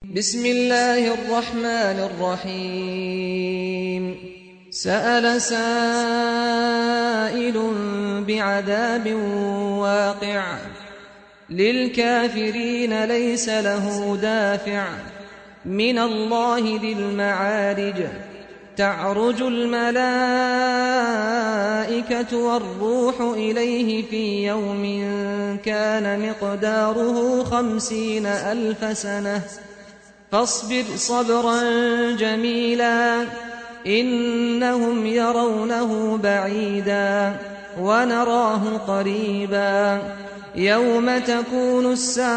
بسم الله الرحمن الرحيم سأل سائل بعذاب واقع للكافرين ليس له دافع من الله ذي المعارج تعرج الملائكة والروح إليه في يوم كان مقداره 50,000 سنة فاصبر صبرا جميلا إنهم يرونه بعيدا ونراه قريبا يوم تكون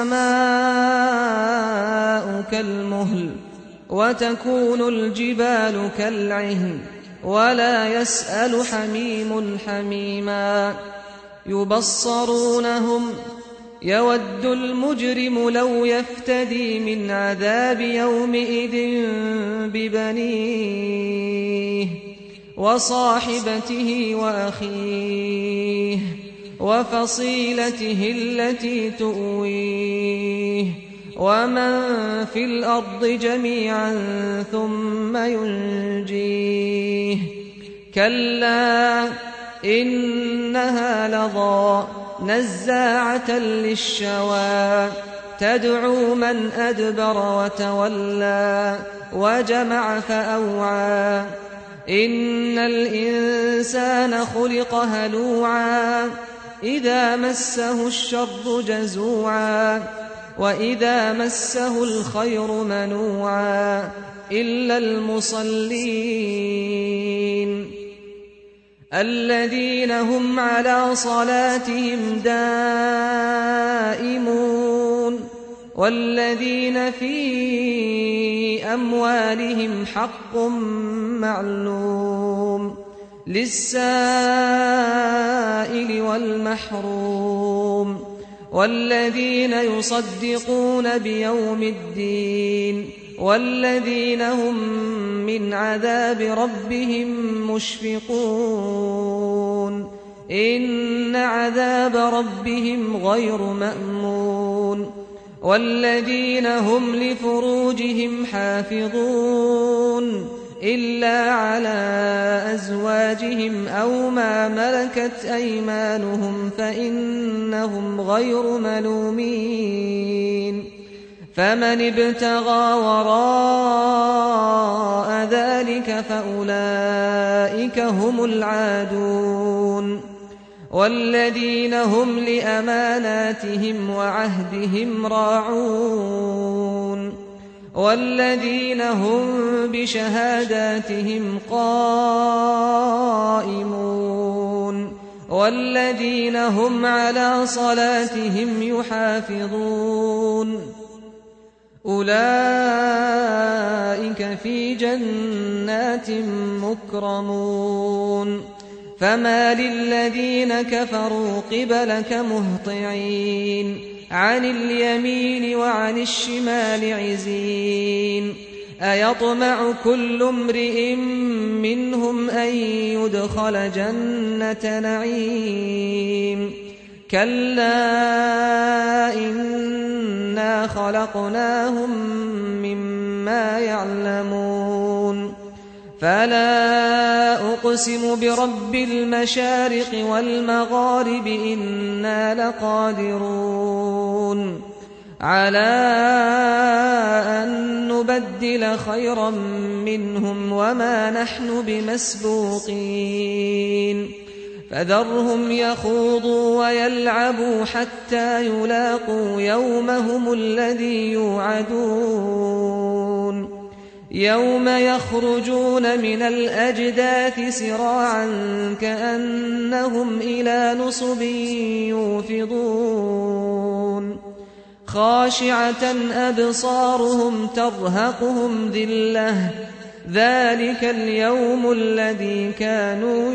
السماء كالمهل وتكون الجبال كالعهن ولا يسأل حميم حميما يبصرونهم يود المجرم لو يفتدي من عذاب يومئذ ببنيه وصاحبته وأخيه وفصيلته التي تؤويه ومن في الأرض جميعا ثم ينجيه كلا إنها لظى نزاعة للشوى تدعو من أدبر وتولى وجمع فأوعى إن الإنسان خلق هلوعا إذا مسه الشر جزوعا وإذا مسه الخير منوعا إلا المصلين الذين هم على صلاتهم دائمون والذين في أموالهم حق معلوم للسائل والمحروم والذين يصدقون بيوم الدين والذين هم من عذاب ربهم مشفقون إن عذاب ربهم غير مأمون والذين هم لفروجهم حافظون إلا على أزواجهم أو ما ملكت أيمانهم فإنهم غير ملومين فمن ابتغى وراء ذلك فأولئك هم العادون والذين هم لأماناتهم وعهدهم راعون والذين هم بشهاداتهم قائمون والذين هم على صلاتهم يحافظون أولئك في جنات مكرمون فما للذين كفروا قبلك مهطعين عن اليمين وعن الشمال عزين أيطمع كل امرئ منهم أن يدخل جنة نعيم كلا إنا خلقناهم مما يعلمون فلا أقسم برب المشارق والمغارب إنا لقادرون على أن نبدل خيرا منهم وما نحن بمسبوقين فذرهم يخوضوا ويلعبوا حتى يلاقوا يومهم الذي يوعدون يوم يخرجون من الأجداث سراعا كأنهم إلى نصب يوفضون خاشعة أبصارهم ترهقهم ذلة ذلك اليوم الذي كانوا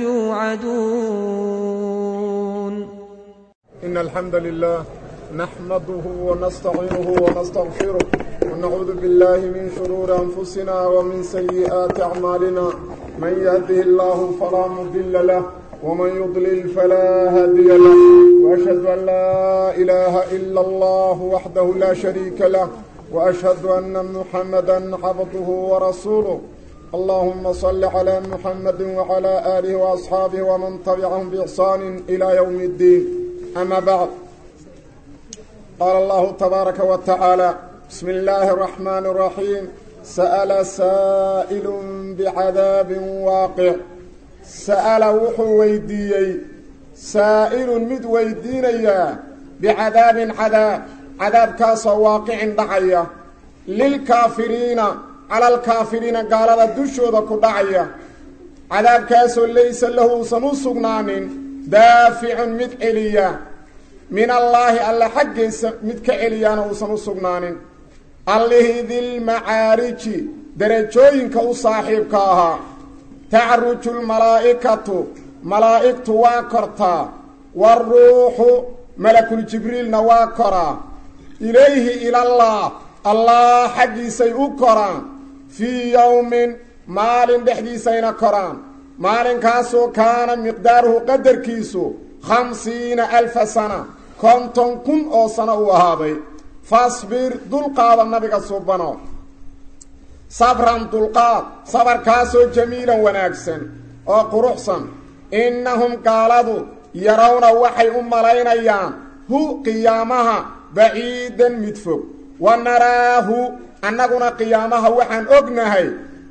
يوعدون إن الحمد لله نحمده ونستعينه ونستغفره ونعوذ بالله من شرور أنفسنا ومن سيئات أعمالنا من يهده الله فلا مضل له ومن يضلل فلا هادي له وأشهد أن لا إله إلا الله وحده لا شريك له وأشهد أن محمدا عبده ورسوله اللهم صل على محمد وعلى آله وأصحابه ومن تبعهم بإحسان إلى يوم الدين أما بعد قال الله تبارك وتعالى بسم الله الرحمن الرحيم سأل سائل بعذاب واقع سأل وحو ويديي سائل مد ويدينيا بعذاب عذاب كاس واقع دعية للكافرين على الكافرين قال الدشود كدعية عذاب كاس ليس له سنسقنان دافع مد إليا من الله ألا حق مدك إليان وسنسقنان الله ذي المعارج درجوين كوصاحبكاها تعرج الملائكة ملائكة واكرتا والروح ملك الجبريل نواكرا إليه إلى الله حقي سيؤكرا في يوم مال دحدي سينكرا مال كاسو كان مقداره قدر كيسو 50,000 سنة كنتم كن أو سنة وهذا فاصبر دلقاء النبي صبنا صبرا دلقاء صبر كاسو جميلا وناكسا وقرحسا إنهم قالوا يرون وحي لين أيام هو قيامها بعيدا مدفق ونراه أننا قيامها وحن أقنهي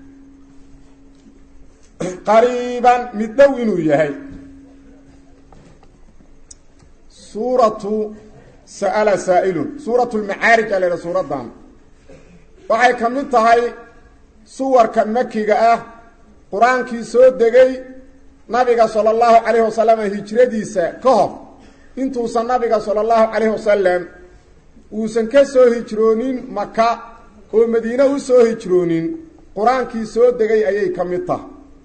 قريبا مدون يهي سورة سأل سائل سورة المعارج على سورة دان وحي كمتها سور كمكيقة قرآن كي سود دقي نبي صلى الله عليه وسلم هجرديسا كهف انتوسا نبي صلى الله عليه وسلم وسن كسو هجرونين مكة ومدينة وسو هجرونين قرآن كي سود دقي ايي كمتها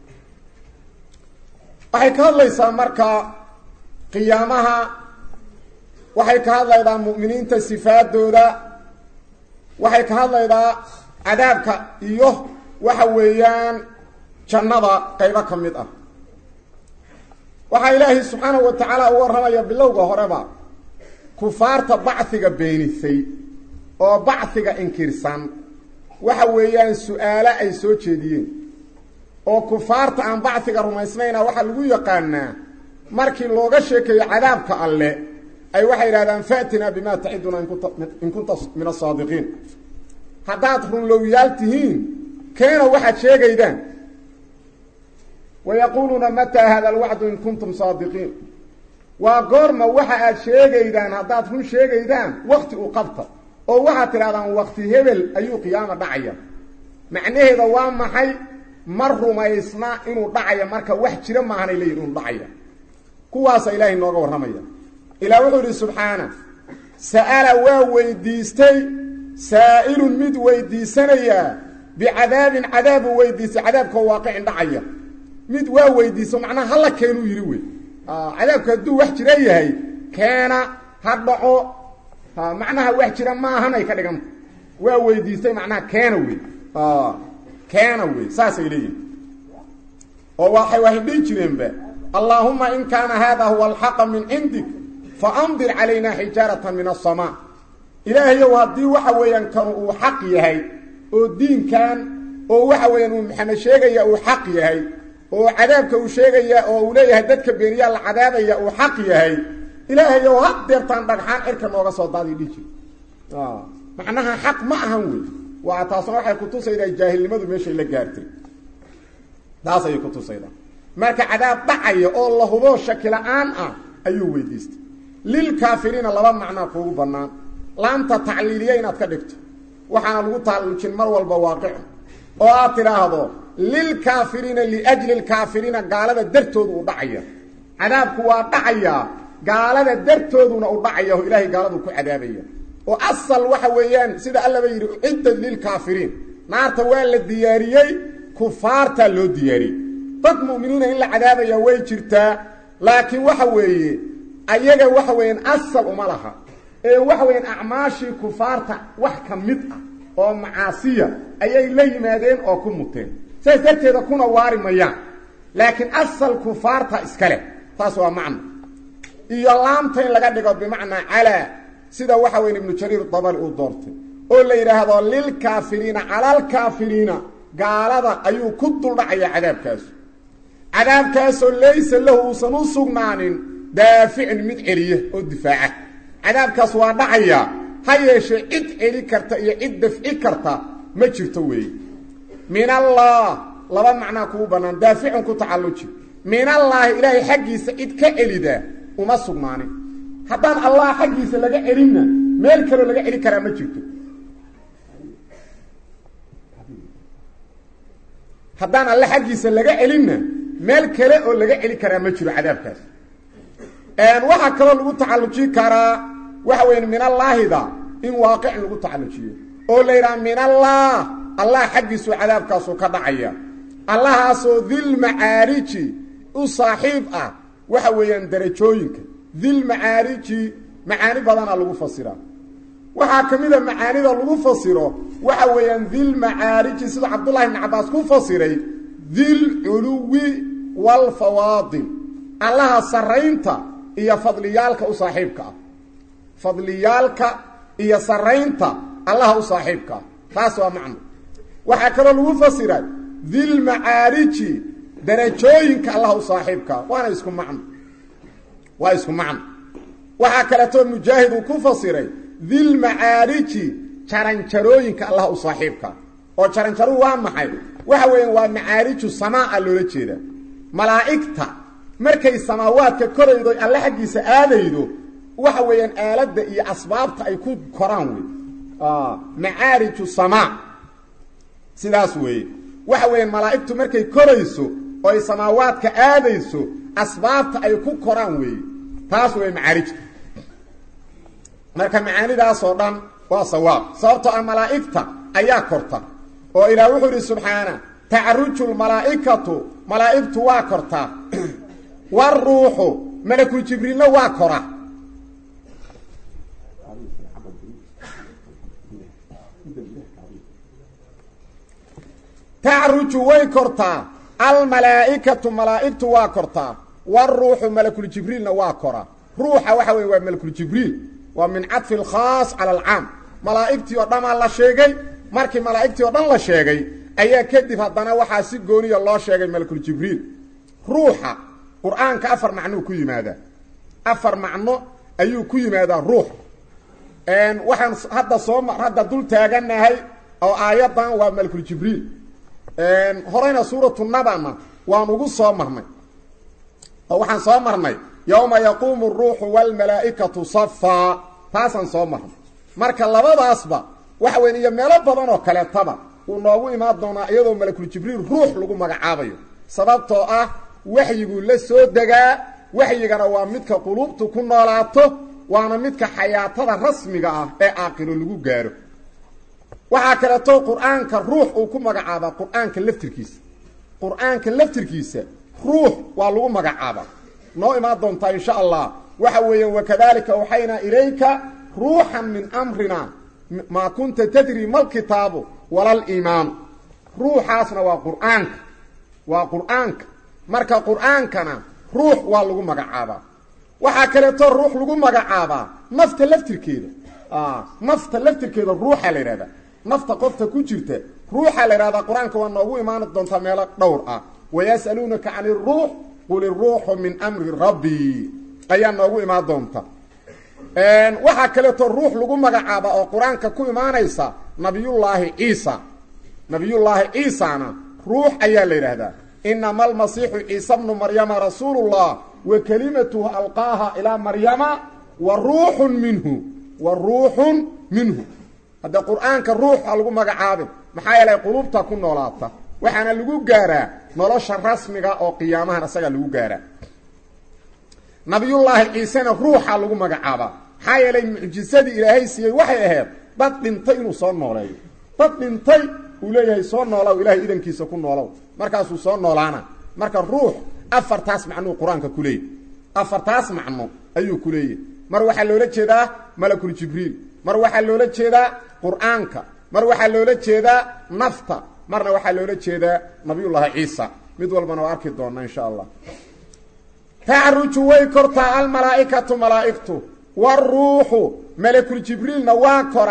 وحي كهاليسا مركا قيامها waxay ka hadlaydaa mu'miniinta sifaadooda waxay ka hadlaydaa cadaabka iyo waxa weeyaan jannada qayb ka mid ah waxa ilaahi subhanahu wa ta'ala uu waramaya bilowga horeba kufaarta bacthiga beenisay oo bacthiga inkirsan waxa weeyaan su'aalo ay soo jeediyeen oo kufaarta aan bacthiga rumaysnayna waxa lagu yaqaanaa markii looga sheekeeyo cadaabka alle أي واحد هذا فأتنا بما تعدنا إن كنت من الصادقين حداتهم لو يالتهين كان واحد شيء جيدان ويقولون متى هذا الوعد إن كنتم صادقين وقرم واحد شيء جيدان حداتهم شيء جيدان وقت أقبته أو واحد هذا وقت هبل أي قيامة دعية معناه دوام محي مر ما يسمع إنه دعية مركا واحد شيء ما هني ليه إنه دعية كواس إلهي نوغو ورمية إلى وحده سبحانه سأل ويديستي سائل مد ويديسنيا بعذاب ويديس عذاب كواقع دعية مد ويديس معناه هلا كانوا يروي عذاب كدو وحش ريهي كان هدعو معناها وحش ما هنا يكدغم ويديستي معناه كانوي كانوي ساس إليه وواحد ديجرين به اللهم إن كان هذا هو الحق من عندك فأمضر علينا حجارة من السماء إلهي وهدي وحويا كانوا حق يهي والدين كان وحويا محمد شيغي او حق يهي وعذابك وشيغي او ليه ددك بيريا العذاب يا حق يهي إلهي وهدي تندغحان إركا نوغا سو دادي ديجي معناها حق ما اهوي واتاسو waxay ku tusayday jaahilnimadu meeshay la gaartay daasay ku tusayday marka cadaab dhacaya oo la hubo shakila aan ayuu weydiistay للكافرين لبا معنى كوغو بنان لانت تعليليه inaad ka dhigto waxaana lagu taalujin mar walba waaqic oo aad tiraahdo للكافرين لاجل الكافرين gaalada dartoodu u dhacaya cadaabku waa dhacaya gaalada dartooduna u dhacaya oo ilaahay gaaladu ku cadaabaya oo asal waxa weeyaan sida alla ba yiri idda للكافرين naarta waa la diyaariyay kufaarta loo diyaariyay dad muuminiina in la cadaabaya way jirtaa laakiin waxa weeye ayaga waxa weeyaan asal uma laha ee waxa weeyaan acmaashi kufaarta wax kamid ah oo macaasiya ayay la yimaadeen oo ku muteen saydarteeda kuna waari mayaan laakiin asal kufaarta iskale taas waa macna iyo laamta in laga dhigo bimaana ala sida waxa weyn ibn jarir tabari uu doortay oo la yiraahdo lil kaafiriina calal kaafiriina gaalada ayuu ku duldhacaya cadaabkaas oo laysa lahu sanusugnaanin daaficin mid celiye oo difaaca cadaabkaas waa dhacaya ha yeeshee cid celi karta iyo cid dafci karta ma jirto weey min allah laba macna ku banaan daaficun ku tacalluji min allah ilaahi xaqiisa cid ka celida uma sugnaanin haddaan allah xaqiisa laga celinna meel kale laga celi karaa ma jirto haddaan allah xaqiisa laga celinna meel kale oo laga celi karaa ma jiro cadaabkaas waxa kale lagu tacalluji karaa waxa weyn min allaahida in waaqic lagu tacallujiyo oo la yiraahdo min allah xaqiisu cadaabkaas ka dhacaya allahaasoo dil macaariji u saaxiib ah waxa weeyaan darajooyinka dil macaariji macaani badana lagu fasiraa waxa kamida macaanida lagu fasiro waxa weeyaan dil macaariji sida Abdullah ibn Abbas ku fasiray dil uluwi wal fawadil allaha saraynta iyo fadliyaalka u saaxiibka ah fadliyaalka iyo saraynta allaha u saaxiibka taas waa macno waxa kale lagu fasiray dil macaariji darajooyinka allaha u saaxiibka waana isku macno waxa kale to mujaahid ku fasiray dil macaariji jaranjarooyinka allaha u saaxiibka oo jaranjaru waa maxay waxa weeyaan waa macaariju samaa loola jeeda malaa'ikta markay samaawaadka koraydo alla xaqiisa aadaydo waxa weeyaan aalada iyo asbaabta ay ku koraan weey macaariju samaa sidaas weey waxa weeyaan malaa'iktu markay korayso oo ay samaawaadka aadayso asbaabta ay ku koraan weey taas weey macaarij marka macaanidaas oo dhan waa sawaab sababtoo ah malaa'ikta ayaa korta oo ilaahay wuxuu yiri subhana ta'arujul malaa'ikatu malaa'iktu waa korta war ruuhu malakul jibriil waa kora ta'aruju way korta al malaa'ikatu malaa'iktu waa korta war ruuhu malakul jibriil waa kora ruuha waxa weey waa malakul jibriil wa min atf al khas ala al am malaa'ikti oo dhama la sheegay markii malaa'ikti oo dhan la sheegay ayaa kadib hadana waxa si gooniya loo sheegay malakul jibriil ruuha quraanka afar macno ku yimaada afar macno ayuu ku yimaada ruux waxaan hadda dul taaganahay oo aayadan waa malakul jibriil horayna suuratu nabana waan ugu soo marnay oo waxaan soo marnay yawma yaqumu ar-ruuhu wal malaa'ikatu saffa taasan soo marnay marka labadaasba waxa weyn iyo meelo badan oo kale taba uu noogu imaan doonaa iyadoo malakul jibriil ruux lagu magacaabayo sababtoo ah waxyigu la soo dagaa waxyigana waa midka qulubtu ku noolaato waana midka xayaatada rasmiga ah ee aakhiro lagu gaaro waxa kale to quraanka ruux uu ku magacaaba quraanka laftirkiisa ruux waa lagu magacaaba noo imaan doonta insha Allah waxa weeyaan wakadalika waxayna ilayka ruuhan min amrina ma kunta tadri mal kitabu wala al iman ruuxaasna waa quraanka marka quraankana ruux waa lagu magacaaba waxa kale to ruux lagu magacaaba nafta laftirkeeda ruuxa la yiraahdaa nafta qofta ku jirta ruuxa la yiraahdaa quraanka waa noogu imaan doonta meel dhowr ah wayasalunaka 'anil ruux qul ar-ruuhu min amri rabbi ayaa noogu imaan doonta waxa kale to ruux lagu magacaaba oo quraanka ku imaanaysa nabiyullaahi ciisana ruux ayaa la yiraahdaa inma al-masiihu ciisa ibn maryama rasuulullah wa kalimatuhu alqaaha ila maryama wa ruuhun minhu hada quraanka ruux lagu magacaabo maxaa yeelay qulubta ku noolaata waxaana lagu gaaraa nolosha rasmiga oo qiyaamaha asaga lagu gaaraa nabiyullaahi ciisana ruuxa lagu magacaaba maxaa yeelay mucjisadii ilaahay siiyay waxay ahayd dad dhintay inuu soo nooleeyo dad dhintay uu leeyahay soo noolaw ilaahay idankiisa ku noolaw markaasuu soo noolaana marka ruux afartaas macno quraanka ku leeyahay afartaas macno ayuu ku leeyahay mar waxa loola jeedaa malakul jibriil mar waxa loola jeedaa quraanka mar waxa loola jeedaa nafta marna waxa loola jeedaa nabiyullaahi ciisa mid walbana waa arki doona insha Allah ta'aruju way korta al malaa'ikatu malaa'iktu war ruuhu malakul jibriilna waa kora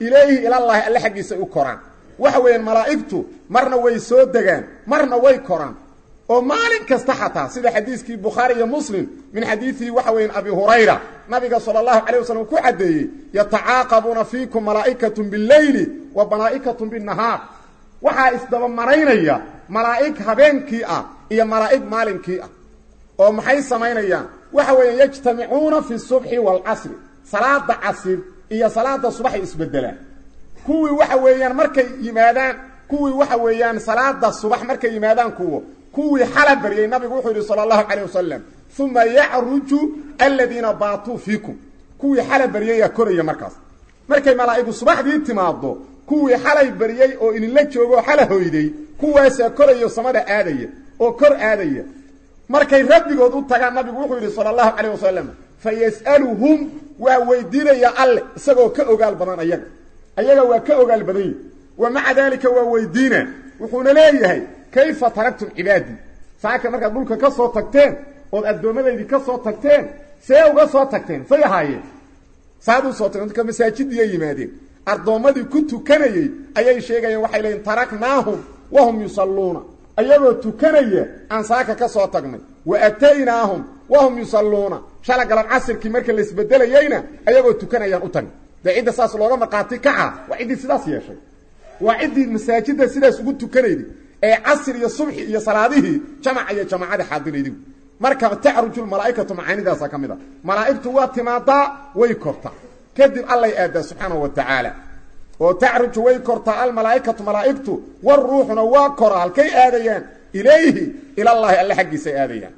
ilayhi ila allah alla xaqiisa u koraan waxa weeyaan malaa'igtu marna way soo degaan marna way koraan oo maalin kasta xataa sida xadiiskii Bukhari iyo Muslim min xadiisi waxa weeyaan Abi Hurayra nabiga sallallahu alayhi wasallam ku cadeeyay yataaqabuna fiikum malaa'ikatun bil-layli wa malaa'ikatun bin-nahar waxa isdaba maraynaya malaa'ig habeenkii ah iyo malaa'ig maalinkii ah oo maxay sameynayaan waxa weeyaan yajtamicuuna fi subhi wal asr salaada asr iyo salaada subax isbedelaan kuwii waxa weeyaan markay yimaadaan kuwii waxa weeyaan salaada subax markay yimaadaan kuwii xala bariyay nabigu wuxuu yiri sallallahu alayhi wasallam thumma ya'ruju alladina baatu fiikum kuwii xala bariyay koraya markay malaa'igu subaxdii timaado kuwii xalay bariyay oo in la joogo xala hooyday kuwaas korayo samada aadaya oo kor aadaya markay rabbigood u tagaan nabigu wuxuu yiri sallallahu alayhi wasallam fayasaluhum wa weydiinaya alle isagoo ka ogaal badan ayaga waa ka ogaal badan wa ma'a dalika wa weydiina wuxuuna leeyahay kayfa taraktum ibadi saaka marka dhulka ka soo tagteen oo adoomadeedii ka soo tagteen see uga soo tagteen fayahaye saadu soo tagteen ka masaajidii yimaadeen ardoomadii ku tukanayay ayay sheegayeen waxay leeyeen taraknaahum wa hum yusalluna ayagoo tukanaya aan saaka ka soo tagnay wa ataynaahum wa hum yusalluna shala galan casirkii marka la isbedelayayna ayagoo tukanayaan u tag ciidda saas looga marqaati kaca waa ciidii sidaas yeeshay waa ciidii masaajidda sidaas ugu tukanayay ee casir iyo subhi iyo salaadihi jamac iyo jamaacada xaadireeyay marka ta'rujul malaa'ikatu macaanidaas kamida malaa'iktu waa timaada way korta kadib Allah aada subhanahu wa ta'ala oo ta'ruju way korta al malaa'ikatu malaa'iktu war ruuxuna waa koral kay aadayaan ilayhi ila Allah alla xaqiisa aadayaan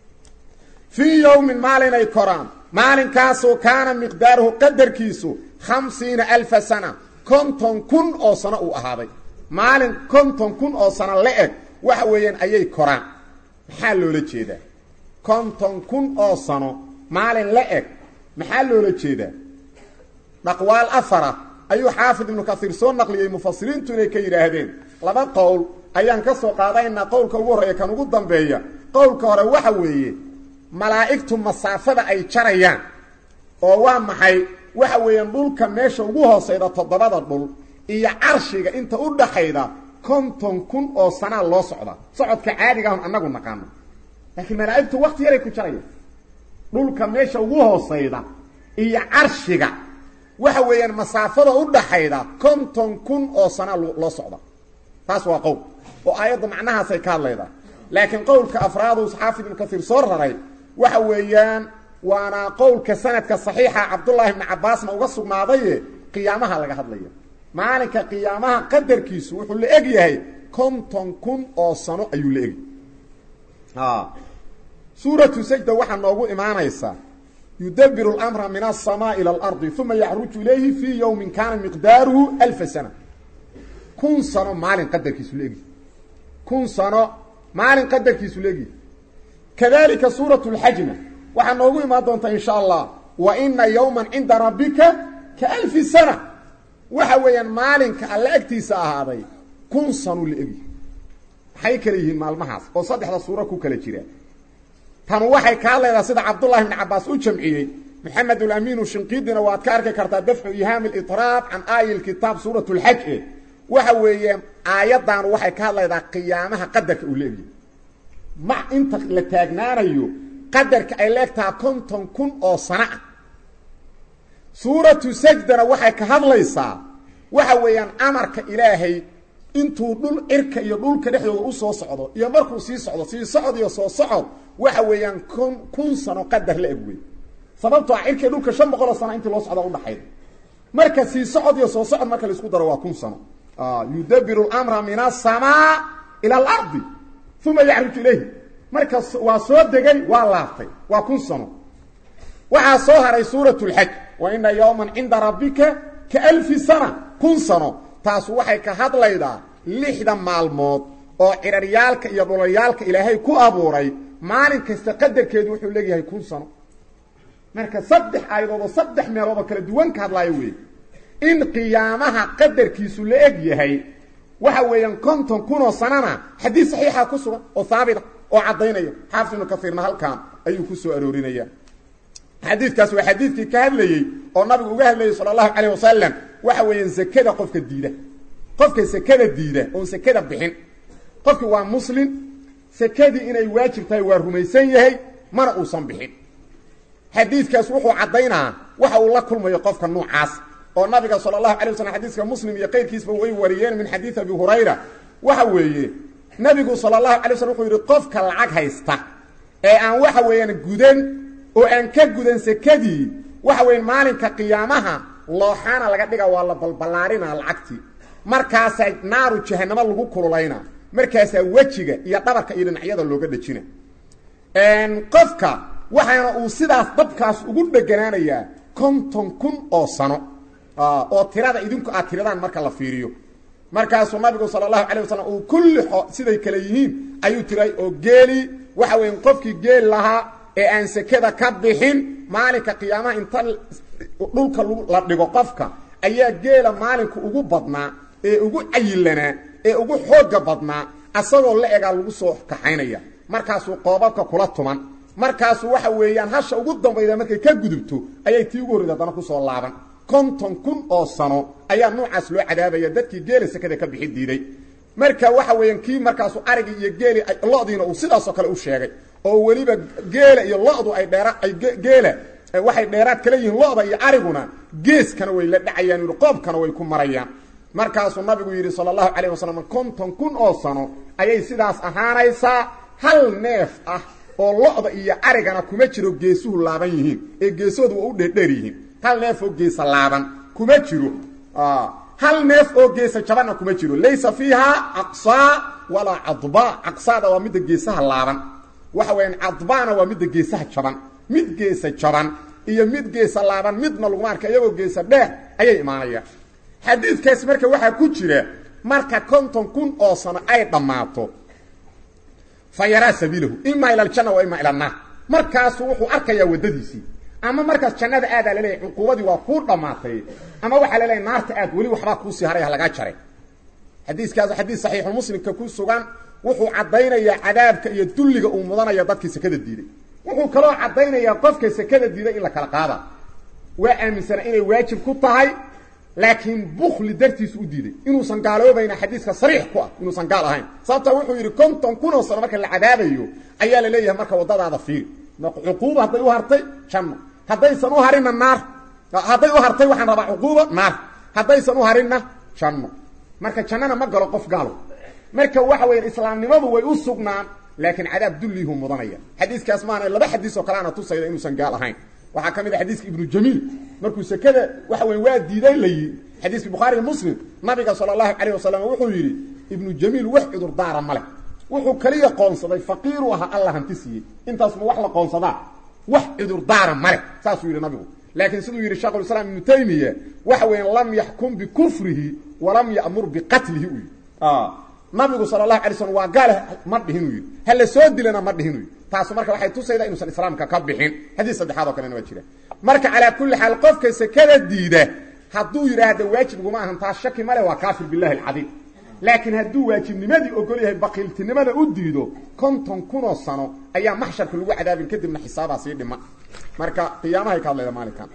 fi yawmin maalinay koraan maalinkaasoo kaana miqdaaruhu qadarkiisu 50000 sana konton kun oo sano uu ahaaday maalin konton kun oo sano la eg waxa weeyaan ayay koraan maxaa loola jeedaa konton kun oo sano maalin la eg maxaa loola jeedaa aqwaal afara ayuu xaafid ibn kathir soo naqliyay mufassiriintu inay ka yiraahdeen laba qowl ayaan ka soo qaadaynaa qowlka ugu horeeya kan ugu dambeeya qowlka hore waxa weeye malaa'iktu masaafada ay jarayaan oo waa maxay waxa weeyaan dhulka meesha ugu hooseyda todobada dhul iyo arshiga inta u dhaxayda konton kun oo sana loo socodka caadiga ah anagu naqaano laakiin malaa'iktu waqti yar ay ku jarayaan dhulka meesha ugu hooseyda iyo arshiga waxa weeyaan masaafada u dhaxayda konton kun oo sana loo socda taas waa qowl oo aayada macnahaas ay ka hadlaydaa laakiin qowlka afraadu xaafid ibn kathir soo raray waxa weeyaan waana qowlka sanadka saxiixa Abdullah ibn Abbas ma uga sugnaaday qiyaamaha laga hadlayo maalinka qiyaamaha qadarkiisu wuxuu la eg yahay konton kun oo sano ayuu la eg suuratu sajda waxa noogu imaanaysa يدبر الأمر من السماء إلى الأرض ثم يعرج إليه في يوم كان مقداره 1000 سنة كن سنة مالين قدر كيسوليجي كن سنة مالين قدر كيسوليجي كذلك سورة الحجمة وحنوغي ما دونت إن شاء الله وإن يوما عند ربك ك1000 سنة وحويا مالين كالأكتسا هذا كن سنة لإجي حيكريه مالمحاس وصدح السورة كوكالة جيران tan waxay ka leedahay sida Abdullah ibn Abbas u jamciyay Muhammad al-Amin shinqidina waa ka arkay kartaa dafcu iham al-itrab an ayil kitab suratul hajj waxa weeye aayadan waxay ka leedahay qiyaamaha qadarka uu leeyahay ma inta la taagnaanayo qadarka ay leegtaa konton kun oo sana suratu sajdana waxay ka hadlaysaa waxa weeyaan amarka ilaahay intuu dhul irka iyo dhulka dhexdooda u soo socdo iyo markuu sii socdo iyo soo socod waxa weeyaan kun sano qadar la egway sababtoo ah irka dhulka 500 sano intii loo socdo u dhaxay marka sii socod iyo soo socod marka la isku daro waa kun sano yudabbiru al-amra min as-samaa ila al-ard thumma ya'ruju ilayhi marka waa soo degay waa laaftay waa kun sano waxa soo haray suuratul hajj wa inna yawman 'inda rabbika ka1000 sana kun sano taas waxay ka hadlaydaa 6 maalmood oo ciraryaalka iyo dhulayaalka ilaahay ku abuuray maalin kasta qadarkeedu wuxuu leeyahay kun sano marka saddex aayadood oo saddex meelood kala duwan ka hadlayo weey in qiyaamaha qadarkiisu la eg yahay waxa weeyaan konton kun oo sanana xadiis saxiixa ku sugan oo thaabit oo cadeynaya xaafid ibn kathirna halkaan ayuu ku soo aroorinaya xadiidkaas waa xadiidkii ka hadlayay oo nabigu uga hadlayay sallallahu alayhi wasallam waxa weeyaan zakada qofka diida qofka zakada diida oo zakada bixin qofki waa muslim zakadii inay waajib tahay waa rumaysan yahay mana uusan bixin xadiidkaas wuxuu cadeynaa waxa uu la kulmayo qofka noocaas oo nabiga sallallahu alayhi wasallam xadiiska muslim iyo qeyrkiisba way wariyeen min xadiis abi hurayra waxa weeye nabigu sallallahu alayhi wasallam wuxuu yiri qofka lacag haysta ee aan waxa weeyaan gudan oo aan ka gudan sakadii waxa weeyaan maalinka qiyaamaha looxana laga dhiga waa la balbalaarina lacagti markaas ay naaru jahannama lagu kululayna markaas wajiga iyo dhabarka iyo dhinacyada looga dhajina qofka waxaana uu sidaas dabkaas ugu dhaganaanaya 50,000 oo sano oo tirada idinku aad tiradaan marka la fiiriyo markaasuu nabigu sallallahu alayhi wasallam uu kulli siday kala yihiin ayuu tiray oo geeli waxa weyn qofkii geel lahaa ee aan sakada ka bixin maalinka qiyaamaha inta dhulka la dhigo qofka ayaa geela maalinka ugu badnaa ee ugu cayilana ee ugu xooga badnaa asagoo la eega lagu soo kaxaynaya markaasuu qoobabka kula tuman markaasuu waxa weeyaan hasha ugu dambayda markay ka gudubto ayay tii ugu horreeyay dana ku soo laaban 50,000 oo sano ayaa noocaas loo cadaabaya dadkii geela sakada ka bixi diiday marka waxa weeyaan kii markaasuu arigi iyo geeli lo'diina uu sidaas oo kale u sheegay oo waliba geela iyo lo'du ay geela waxay dheeraad kala yihiin lo'da iyo ariguna geeskana way la dhacayaan iyo qoobkana way ku marayaan markaasuu nabigu yiri sallallahu alayhi wasallam 50,000 oo sano ayay sidaas ahaanaysaa hal neef ah oo lo'da iyo arigana kuma jiro geesuhu laaban yihiin ee geesoodu waa u dheer yihiin hal neef oo geesa laaban kuma jiro hal neef oo geesa jaban kuma jiro laysa fiha aqsa wala adba aqsaada waa mid geesaha laaban waxa weyn adbaana waa mid geesaha jaban mid geesa jaban iyo mid geesa laaban midna lagu marka iyagoo geesa dheer ayay imaanayaan xadiidkaas marka waxa ku jira marka 50,000 oo sano ay dhamaato fayara sabilahu imma ila aljanna wa imma ila an-nar markaas wuxuu arkaya wadadiisi ama markaas jannada aad la leeyahay uquubadi waa ku dhamaatay ama waxa la leeyahay naarta aad wali waxba ku sii haray laga jaray xadiiskaas xadiis sahih muslimka ku sugan wuxuu cadeynayaa cadaabka iyo dulliga uu mudanaya dadkii sakada diiday wuxuu kaloo cadeynayaa qofka sakada diiday in la kala qaada waa aaminsan inay waajib ku tahay laakiin bukhli dartiis u diiday inuu san gaaloobayna xadiiska sariix ku ah inuu san gaal ahayn sababta wuxuu yiri 50,000 sano marka la cadaabayo ayaa la leeyahay marka wadadaada fiir uquuba haday u hartay janno hadaysan u harina naar haday u hartay waxaan rabaa uquuba naar hadaysan u harina janno marka jannana ma galo qof gaalo marka waxa weyn islaamnimadu way u sugnaan laakiin cadaab dullihu mudanaya xadiiskaas maana laba xadiis oo kale aan tusayda inuu san gaal ahayn waxa kamid ah xadiiska ibnu jamiil markuu sakada waxa weyn waa diiday leeyi xadiiska bukhari muslim nabiga sallallahu alayhi wasallam wuxuu yiri ibnu jamiil wax cudur daara male wuxuu kaliya qoonsaday faqiiru ah allah hantisiye intaas ma wax la qoonsadaa wax cudur daara male saasuu yiri nabigu laakiin sidoo yiri shaqul islaam ibn taymiya waxa weyn lam yahkum bi kufrihi wa lam ya'mur bi qatlihi nabigu sallallahu alayhi wasallam waa gaal ma dhihin yiri hal soo dilana ma dhihin yiri taas marka waxay tusaydaa inuu islaamka ka bixin hadiis saddexaad oo kale waa jira marka ala kulli hal qofka sakada diida haduu yiraahdo waajib uma ahan taas shaki male waa kaafir billahi al-azim laakiin haduu waajibnimadii ogol yahay baqiiltinimada u diido 50,000 sano ayaa mahsharka lagu cadaabin kadibna xisaabaa sii dhima marka qiyaamaha ka hadlayda maalinkan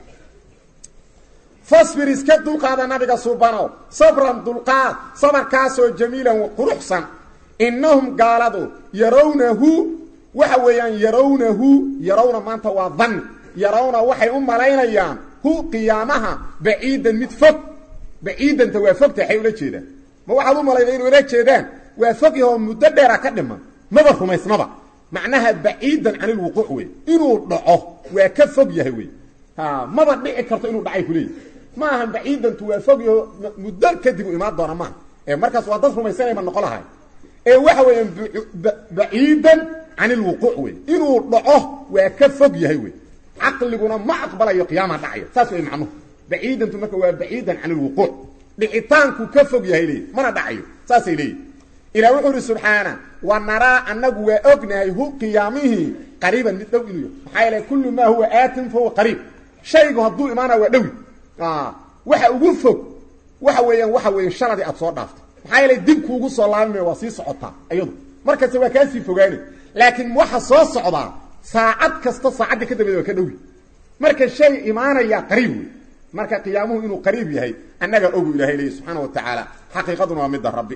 فاصبر اسكدوا قادا نبيك سبحانه صبرا دلقا صبر كاسو جميلا وقرحسا إنهم قالوا يرونه وحويا يرون ما انت وظن يرون وحي لينيان هو قيامها بعيدا متفق بعيدا توافقت حيولا جيدا ما واحد لينين ولا جيدان وافقهم مددرة كدما ما بفهم اسمها معناها بعيدا عن الوقوع إنه ضعه وكفق يهوي ما بدعي كرت إنه ضعيف ليه ما هم بعيدا توافقه مدر كدب إماد دون ما مركز وضعهم يسنى من نقلها وحوي بعيدا عن الوقوع إنه ضعه وكفق يهوي عقلنا ما أقبل يقيامه دعيه ساسوي معنه بعيدا تمكوا بعيدا عن الوقوع لعطانك كفق يهلي ما دعيه ساسي لي إلى وحور سبحانه ونرى أنه وأغنى هو قيامه قريبا مثل إنه حيث كل ما هو آت فهو قريب شيء هدو إيمانا ودوي waxa ugu fog waxa weeyaan sharadi aad soo dhaafto maxaa yeelay dinku ugu soo laabmay waa sii socotaa ayadu markaas waa ka sii fogaanay laakiin waxa soo socda saacad kasta saacad ka dibadda ka dhawi marka shay imaanaya qariib marka qiyaamuhu inuu qariib yahay annaga ogu ilaahay leeyahay subhanahu wa ta'ala xaqiiqaduna waa mid rabbi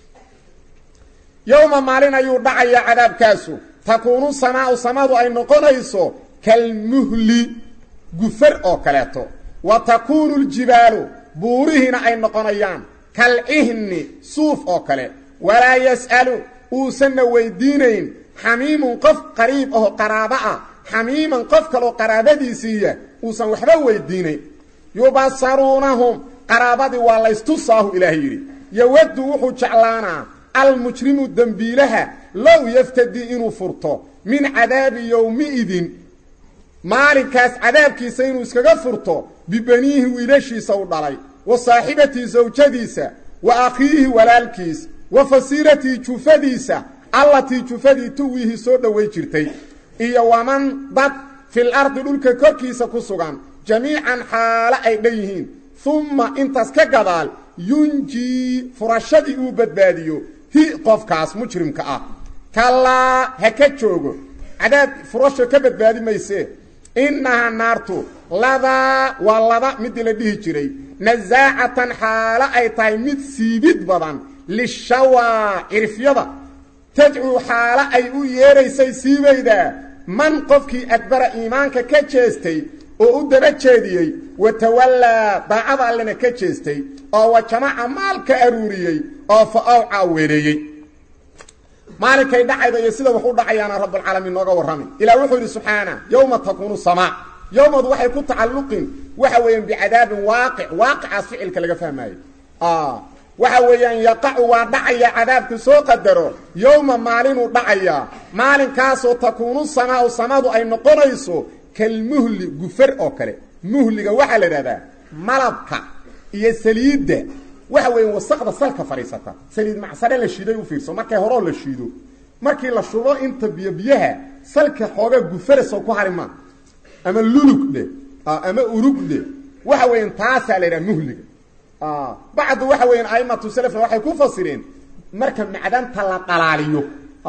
yawma maalin ayuu dhacaya cadaabkaasu takuunu samaa'u samadu ay noqonayso kalmuhli gufar oo kaleeto wa takuunu aljibaalu buurihina ay noqonayaan kalihni suuf oo kale walaa yas'alu uusanna weydiinayn xamiimun qof qariib oo qaraaba ah xamiiman qof kaloo qaraabadiisiiya uusan waxba weydiinayn yubasaruunahum qaraabadii waa laystusaahu ilaahay yidhi yawaddu wuxuu jeclaanaa almujrimu dembiilaha low yaftadii inuu furto min cadaabi yowmiidin maalinkaas cadaabkiisa inuu iskaga furto bibaniihi wiilashiisa u dhalay wa saaxibatii zawjadiisa wa akhiihi walaalkiis wa fasiiratii jufadiisa allatii jufadii tuwiihi soo dhoway jirtay iyo waman dad fil ardi dhulka korkiisa ku sugan jamiican xaalo ay dhan yihiin uma intaas ka gadaal yunjii furashadii uu badbaadiyo hi qofkaas mujrimka ah kallaa ha ka joogo cadaab furasho ka badbaadi maysee innahaa naartu ladaa waa laba midii la dhihi jiray nasaacatan xaalo ay tahay mid siibid badan lishawaa cirifyada tadcuu xaalo ay u yeeraysay siibaydaa man qofkii adbara iimaanka ka jeestay oo u daba jeediyey watawallaa daacada allena ka jeestay oo wa jamaca maal ka aruuriyey oo fa awcaa weeleeyey maalinkay dhacayda iyo sida wax u dhacayaana rabbulcaalamiin nooga warrami ilaa wuxuu yidhi subxaana yowma takuunu samaa yowmadu waxay ku tacalluqin waxa weeyaan bicadaabin waaqicaas ficilka laga fahmaayo waxa weeyaan yaqacu waa dhacaya cadaabku soo qadaro yowma maalinuu dhacaya maalinkaasoo takuunu samaau samadu ay noqonayso kalmuhli gufar oo kale muhliga waxaa la idhahdaa malabka iyo saliidda waxa weeyaan wasaqda salka fadhiisata saliid macsare la shiiday u fiirso markay horoo la shiido markii la shubo inta biyaha salka xooga gufara soo ku harima ama lulugde ama urugde waxa weeyaan taasaa la idhaha muhliga bacdu waxa weeyaan aimatu salafna waxay ku fasireen marka macdanta la dhalaaliyo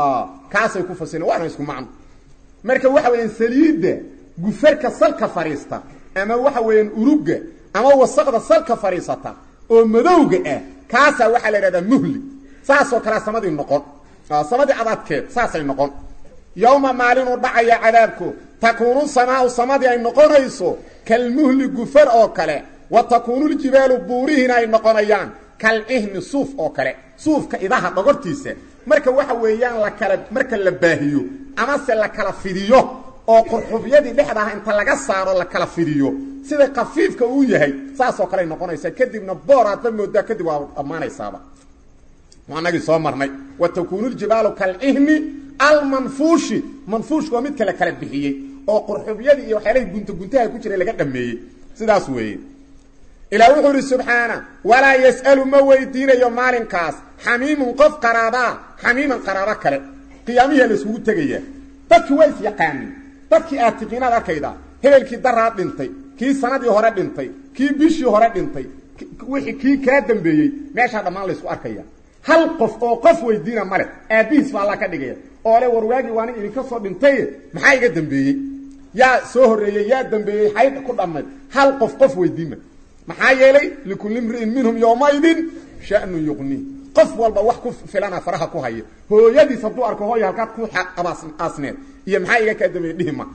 kaasay ku fasireen waana isku macno marka waxa weeyaan saliidda gufarka salka fariista ama waxa weeyaan uruga ama wasaqda salka fariisata oo madowga ah kaasa waxa la yiraahdaa muhli saasoo kala samadii noqon samadii adadkeed saasay noqon yawma maalinu dhacaya cadaabku takuunu samaa'u samadii ay noqonayso kal muhli gufar oo kale wa takuunu aljibaalu buurihina ay noqonayaan kal ihni suuf oo kale suufka idaha dhogortiisa marka waxa weeyaan la kala marka la baahiyo ama se la kala fidiyo oo qurxubiyadii dhexdaha inta laga saaro la kala fidiyo sida qafiifka uu yahay saas oo kale noqonaysa kadibna booraadba moodaa kadib waa amaanaysaaba waanagi soo marnay wa takuunu aljibaalu kal ihni almanfuushi manfuushku waa mid kala bixiyey oo qurxubiyadii iyo waxyaalaha guntaha ku jiray laga dhameeyey sidaas weeye ilaa wuxuu yidhi subxaana walaa yas'alu ma weydiinayo maalinkaas xamiimun qof qaraabaa xamiiman qaraabo kale qiyaamihi la isugu tegaya dadkii way isyaaqaanin dadkii aad tiqiinaad arkayda hebelkii daraad dhintay kii sanadii hore dhintay kii bishii hore dhintay wixii kii kaa dambeeyey meeshaa dhammaan la isku arkaya hal qof oo qof weydiina male aabihiis baa alla ka dhigaya oo le warwaagii waa nin idinka soo dhintay maxaa iga dambeeyey yaa soo horreeyey yaa dambeeyey xayd ku dhammayd hal qof weydiima maxaa yeelay likulli imri'in minhum yawmaydin sha'nu yuqni qof walba wax ku filana faraha ku haya hooyadiis hadduu arko hooyo halkaad ku aasneed iyo maxaa iga kaa dambeeyey dhihima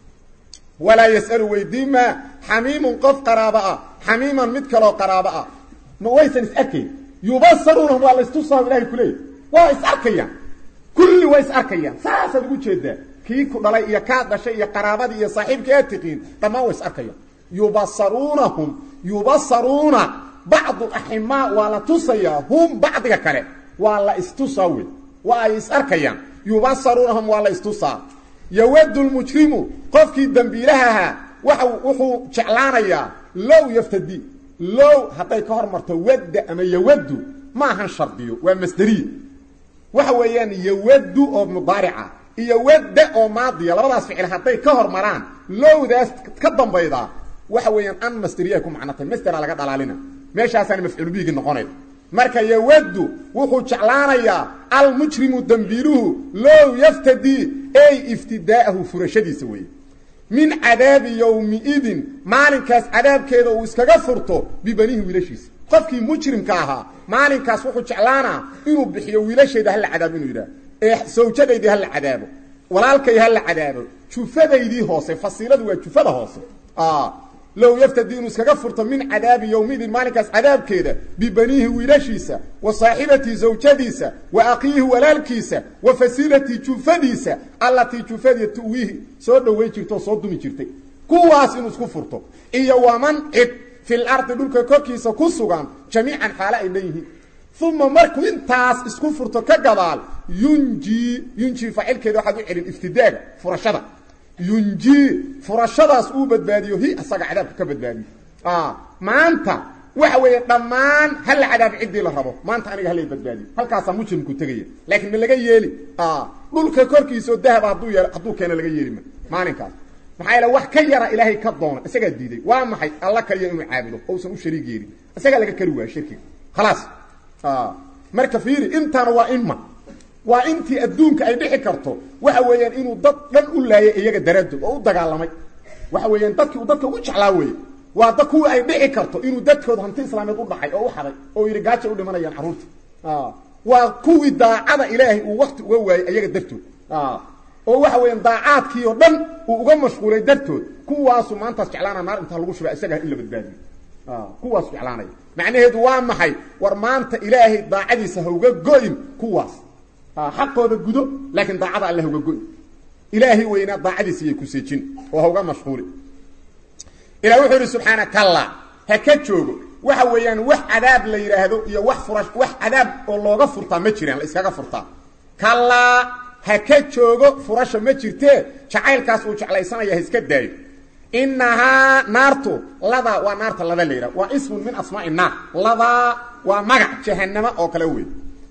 walaa yas'alu weydiima xamiimun qof qaraaba ah xamiiman mid kaloo qaraaba ah ma waysan is arkayn yubasaruunahum waa la istusaahu ilahay ku leeyahy waa is arkayaan kulli waa is arkayaan saasaad ugu jeedaa kii ku dhalay iyo kaa dhashay iyo qaraabadii iyo saaxiibkii aad tiqiin dhammaan waa is arkayaan yubasaruunahum yubasaruuna bacdu aximaa waa la tusayaa hum bacdiga kale waa la istusaawe waa ay is arkayaan yubasaruunahum waa la istusaa yawaddu lmujrimu qofkii dembiilahahaa wuxuu jeclaanayaa low yaftadi low hadday ka hor marto wadda ama yawaddu ma ahan shardiyo waa masderiya waxa weeyaan yawaddu oo mudaarica iyo wadda oo maadiya labadaas ficil hadday ka hor maraan lowdaas ka dambaydaa waxa weeyaan an masderiya ku macnatay masdera laga dhalaalina meeshaasaan mafcuul bihi noqonay marka yawaddu wuxuu jeclaanayaa almujrimu dambiiluhu low yaftadi ay iftidaahu furashadiisa weeye min cadaabi yowmiidin maalinkaas cadaabkeeda uu iskaga furto bibanihi wiilashiisa qofkii mujrimka ahaa maalinkaas wuxuu jeclaanaa inuu bixiyo wiilasheeda hal cadaab inuu yidhaah ee sawjadeydii hal cadaabo walaalkay hal cadaabo jufadaydii hoose fasiiladu waa jufada hoose low yaftadi inuu iskaga furto min cadaabi yowmiidin maalinkaas cadaabkeeda bibaniihi wiilashiisa wa saaxibatii zawjadiisa wa aqiihi walaalkiisa wa fasiilatii jufadiisa allatii jufadii tuwiihi soo dhowey jirto oo soo dumi jirtay kuwaas inuu isku furto iyo waman cid fil ardi dhulka korkiisa ku sugan jamiican xaalo ay leeyihiin uma markuu intaas isku furto ka gadaal yunji faacilkeeda waxaad u celin iftidaaga furashada yunji furashadaas uu badbaadiyo hi asaga cadaabka ka badbaadiyo maanta waxa weeye dhammaan hal cadaab cidii la rabo maanta aniga halay badbaadiyo halkaas mujrimku tagaya laakiin ma laga yeeli dhulka korkiisa oo dahab hadduu keena laga yeeli maalinkaas maxaa ila wax ka yara ilaahay ka doona isaga diiday waa maxay Allah kaliya inuu caabudo oo san u shariig yeeri isaga laga kari waa shirkiga خلاص marka fiiri intaan waa intii adduunka ay dhixi karto waxa weeyaan inuu dad dhan u laayay iyaga daraado oo u dagaalamay waxa weeyaan dadkii ugu jeclaa weey waa dad kuwa ay dhixi karto inuu dadkooda hanti islaameed u dhaxay oo u xaday oo yiri gaajo u dhimanayaan caruurta waa kuwii daacada ilaahay uu waqti uga waayay iyaga dartood oo waxa weeyaan daacaadkii oo dhan uu uga mashquulay dartood kuwaasu maanta jeclaana naar inta lagu shubay isaga in la badbaadiyo kuwaas jeclaanay macnaheedu waa maxay war maanta ilaahay daacadiisa ha uga go'in kuwaas xaqooda gudo laakiin daacada Allah uga go'in ilaahay weyna daacadiisa ay ku seejin oo ha uga mashquuli ilaahay wuxuu subhanahu kalla ha ka joogo waxa weeyaan wax cadaab la yiraahdo iyo wax cadaab oo looga furtaa ma jiraan la iskaga furtaa kalla ha ka joogo furasho ma jirtee jacaylkaas uu jeclaysanaya iska daayo إنها نارتو لذا ونارت لذا ليرا واسم من أسماء النار لذا ومقع جهنم أو كلوي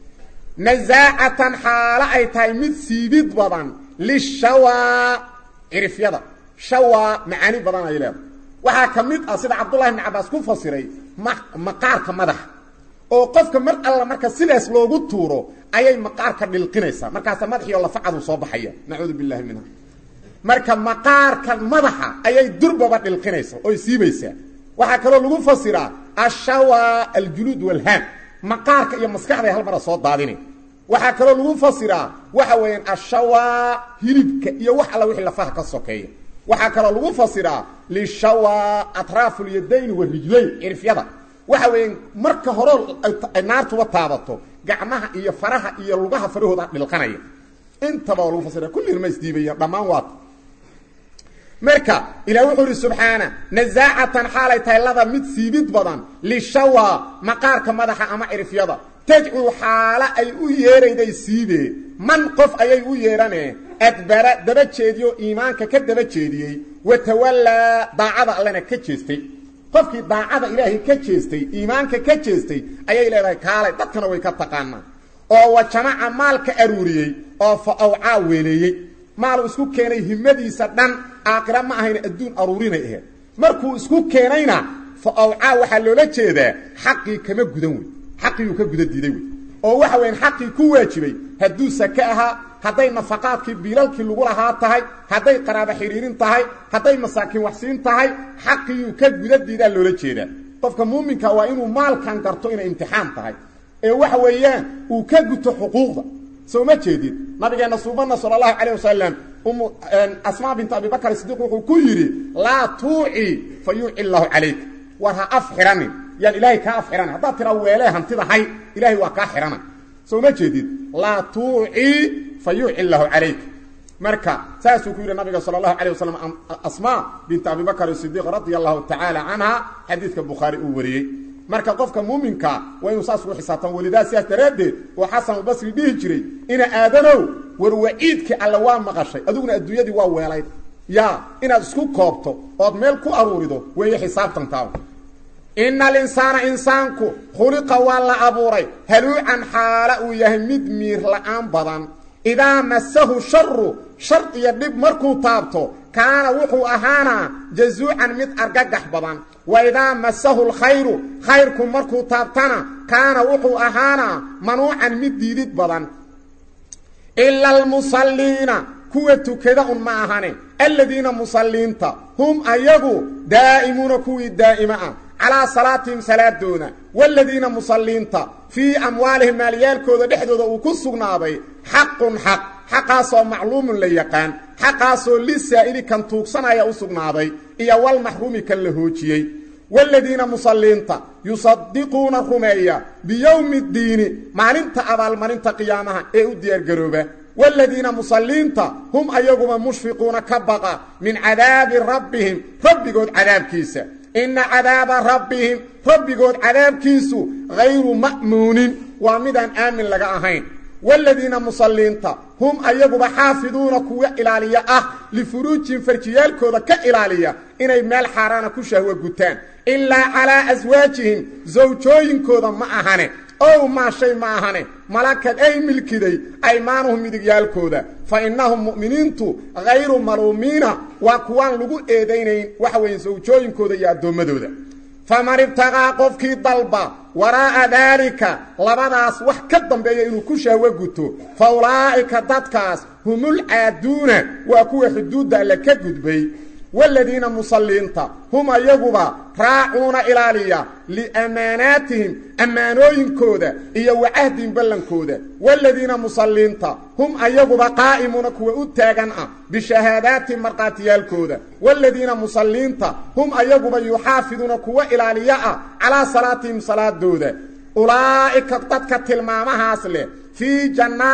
نزاعة حالة أي تايمد سيبيد بضان للشوى عرف يدا شوى معاني بضان أيلام وها كميد أصيد عبد الله بن عباس كوفا سيري مقار كمدح oo qofka mar alla marka sidaas loogu tuuro ayay maqaarka dhilqinaysa markaas madaxii la facadu soo baxaya nacuudu billahi minha marka maqaarka madaxa ayay durbaba dhilqinaysa oo siibaysa waxa kale lagu fasiraa ashawa aljulud walham maqaarka iyo maskaxda hal mar soo daadinay waxa kale lagu fasiraa waxa weeyaan ashawa hilibka iyo wax alla wixii la faha ka sokeeyo waxa kale lagu fasiraa li shawa atraful yadayn wa rijlayn irfiyada waxa weeyaan marka hore ay naartu wataabato gacmaha iyo faraha iyo lugaha farahooda dhilqanaya inta baa lagu fasiraa kulli ma isdiibaya dhamaan waad marka ilaahu wuxuu subhana nazaa'atan xaalaytay lada mid siibid badan li shawa maqaarka madaxa ama irfiyada taj'u xaala ay u yeerayday siibe man qof ayay u yeeranee adbara daba jeediyo iimaanka ka daba jeediyay wa tawalla daacada allana ka jeestay qofkii daacada ilaahay ka jeestay iimaanka ka jeestay ayay leedahay kaalay dadkana way ka taqaanaa oo wa jamaca maalka aruuriyay oo fa awca weeleyay maal isku keenay himadiisa dhan aakhira ma ahayn adduun aruurinay ahayd markuu isku keenayna fa awca waxa loola jeedaa xaqii kama gudan way xaqii ka guda diiday way oo waxa weyn xaqii ku waajibay haduu sakaha haday nafaqaadkii biilalkii lagu lahaa tahay haday qaraabo xiriirin tahay haday masaakiin waxsiin tahay xaqii ka guda diidaa loola jeedaa qofka muuminka waa inuu maalkan garto inay imtixaan tahay ee waxa weeyaan uu ka guto xuquuqda soo ma jeedid nabigeena subhanahu sallallahu alayhi wasallam asma bint abi bakr siddiq wuxuu ku yiri la tu'i fayu'i Allahu alayk wa ha afhirani yani ilaahi ka afhirana hada tira weelay hantida hay ilaahi waa ka xirana soo ma jeedid la tu'i fayu'i Allahu alayk marka saasuu ku yiri nabiga sallallahu alayhi wasallam asma bint abi bakr siddiq radiyallahu ta'ala anha hadithka bukhari uu wariyay marka qofka muuminka waa inuu saas u xisaabtan walidaas siyaas dareedeed oo xasan al-basri dhihi jiray ina aadanow war waciidki alla waa maqashay aduguna adduunyadii waa weelay ya inaad isku koobto ood meel ku aruurido way xisaabtan taa innal insana insanku khuliqa wala aburay halu'an hala uu yahay mid miir la'aan badan idaa masahu sharru shar iyo dib markuu taabto kaana wuxuu ahaana jazuucan mid argagax badan وإذا مسه الخير خيركم مركو تابتنا كان وحو أهانا منوعا مديدت بدن إلا المصلين kuwa tukada un ma ahane aladiina musalliinta hum ayagu daa'imuuna kuwii daa'ima ah calaa salaatihim salaadoona waladiina musalliinta fii amwaalihim maaliyaalkooda dhexdooda uu ku sugnaaday xaqun xaq xaqaasoo macluumun la yaqaan xaqaasoo lisaa'ili kan tuugsanaya u sugnaaday iyo walmaxruumi kan la hoojiyey والذين مصلينتا يصدقون الرمية بيوم الدين مالنتا أبال مالنتا قيامها ايو ديار قروبة والذين مصلينتا هم أيقوم مشفقون كبقى من عذاب ربهم رب قد عذاب كيسا إن عذاب ربهم رب قد عذاب كيسو غير مأمون ومدان آمن لقاهين والذين مصلينتا هم أيقوم حافظون كوة إلالية لفروج فرجيال كوة كإلالية إني مال حارانا كشهوة قتان إلا على أزواجهم زوجين كودا ما أهاني أو ما شيء ما أهاني ملكة أي ملكي أيمانهم مدقيال كودا فإنهم مؤمنين غير ملومين وكوان لغو إيدينين وحوين زوجين كودا يأدو مدودا فمن ابتغى قفكي ضلبا وراء ذلك لبداس وحكدن بيه إنو كشهوة قتو فأولئك دادكاس هم العادون وكوه حدود لك قد بي والذين مصلينتا هم يغبا راعون إلاليا لأماناتهم أمانوين كودا إيا وعهد بلن كودا والذين مصلينتا هم يغبا قائمون كوا أتاغن بشهادات مرقاتيال كودا والذين مصلينتا هم يغبا يحافظون كوا إلاليا على صلاتهم صلاة دودا أولئك قدتك تلمامها أصلي في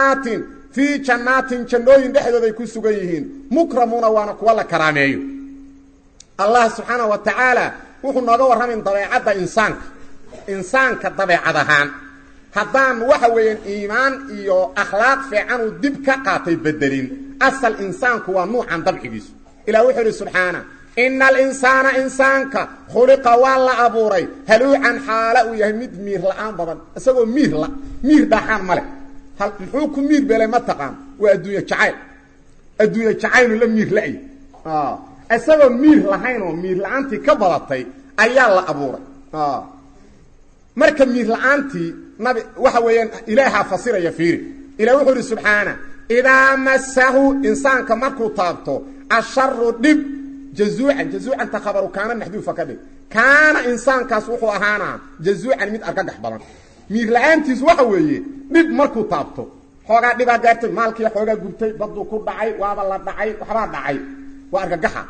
جنات جنوين دحدو دي كسوغيهين مكرمون وانا كوالا كراميو الله سبحانه وتعالى وحو نوغا ورامين طبيعه انسانك طبيعدهان hadaan waxa weeyeen iimaan iyo akhlaaq fiican oo dib ka qaatay bedelin asal insaanku waa nuucan dabcigiisu ila wuxuu subhana innal insana insanka khuliqa wala aburay haluucan xaala u yahay mid miir la'aan badan isagoo miir dhaxan male hal wuxuu ku miir beelay ma taqaan waa adduunyo jacayl la miir la'ay asagoo miir lahayn oo miir la'aantii ka badatay ayaa la abuuray marka miir la'aantii nabi waxa weeyaan ilaaha fasiraya fiiri ilaahu wuxuu subhana ida masahu insaanka markuu taabto asharru dib jazuucan takhabaru kana mahduufa kadib kana insaankaas wuxuu ahaana jazuucan mid argagax badan miir la'aantiis waxa weeye dib markuu taabto xoogaa dhiba gaartay maalkii xoogaa gubtay badu ku dhacay waaba la dhacay waxba dhacay waa argagaxa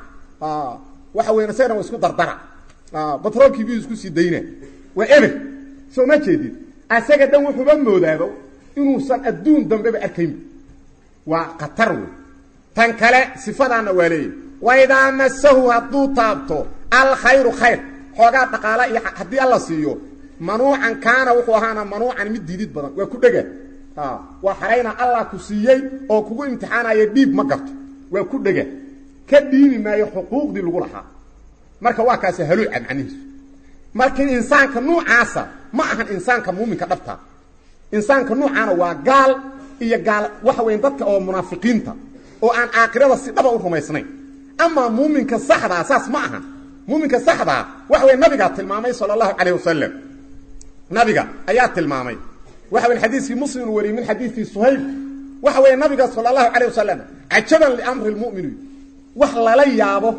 waxa weeyna sayran isku dardara batroolkii bi isku sii deeyna waa ebe soo ma jeedid asaga dan wuxuu ba moodaado inuu san adduun dambe ba arkayn waa qatar tan kale sifadana waalay wayda masahu hadu taabto al khayru khayr xoogaa dhaqaala iyo hadii alla siiyo manuucan kaana wuxuu ahaana manuucan mid diidid badan waa ku dhaga waa xarayna alla ku siiyay oo kugu imtixaanaya diib ma garto waa ku dhaga ka diini maayo xuquuqdii lagu lahaa marka waa kaas haluuc macnihiisu marka insaanka nuucaasa ma ahan insaanka muuminka dhabta insaanka nuucaana waa gaal iyo gaal waxa weyn dadka oo munaafiqiinta oo aan aakhirada si dhaba u rumaysnayn ama muuminka saxda asaas ma ahan muuminka saxda waxa weyn nabiga tilmaamay sallallahu alayhi wasallam nabiga ayaa tilmaamay waxa weyn xadiiski muslim wari min xadiiski suhayb waxa weyn nabiga sallallahu alayhi wasallam ajaban li amri almu'min wax la yaabo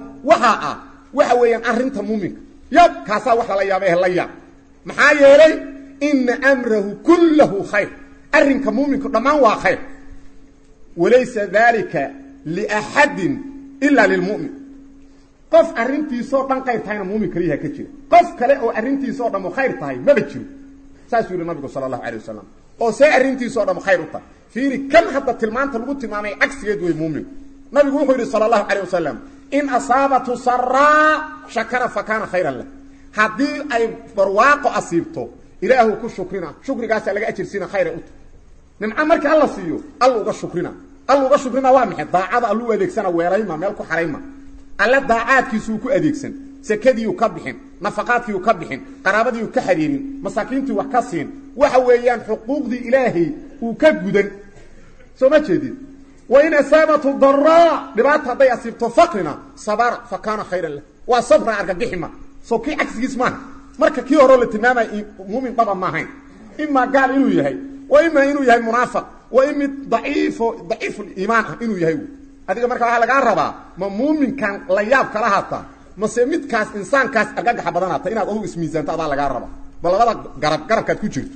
waxa weeyaan arinta muuminka yab kaasa wax la yaabay la yaab maxaa yeelay in amruhu kulluhu khayr arinka muuminka dhamaan waa khayr walaysa dhalika li ahadin illa lil mu'min qof arintiisoo dhan qayb tahayna muumin kaliya ka jira qof kale oo arintiisoo dhan khayr tahay ma jiro saas uu nabiga sallallahu alayhi wasallam oo say arintiisoo dhan khayr u tahay fiiri kan hadda tilmaanta lagu tilmaamay cagsigeed way muumin nabigu wuxuu yiri sallallahu alayhi wasallam in asabatu sarra shakara fakana khayran lahu hadii ay barwaaqo asiibto ilaahu ku shukrigaas laga ajirsiina khayr u nimca marka alla siiyo alla uga shukrina waa maxay daacada allu adeegsana weerayma meel ku xarayma alla daacaadkiisu ku adeegsan sakadiiu ka bixin nafaqaadkiiu ka bixin qaraabadiiu ka xariirin masaakiintii wax ka siin waxa weeyaan xuquuqdii ilaahi uu ka gudan soo ma jeedid وإن أصابته ضراء لبات هذا أصيبته فقرنا صبر فكان خيرا له وصبر أرجحهما سوكي عكس جسمه مركا كي هرول التمامة مؤمن طبعا ما هين إما قال إنه يهي وإما إنه يهي منافق وإما ضعيف الإيمان إنه يهي adiga marka waxa laga rabaa ma muuminkan la yaab kala hata ma se midkaas insaankaas argagax badan hata inaad ugu ismiisanto adaa laga rabaa bal labada garabkaad ku jirto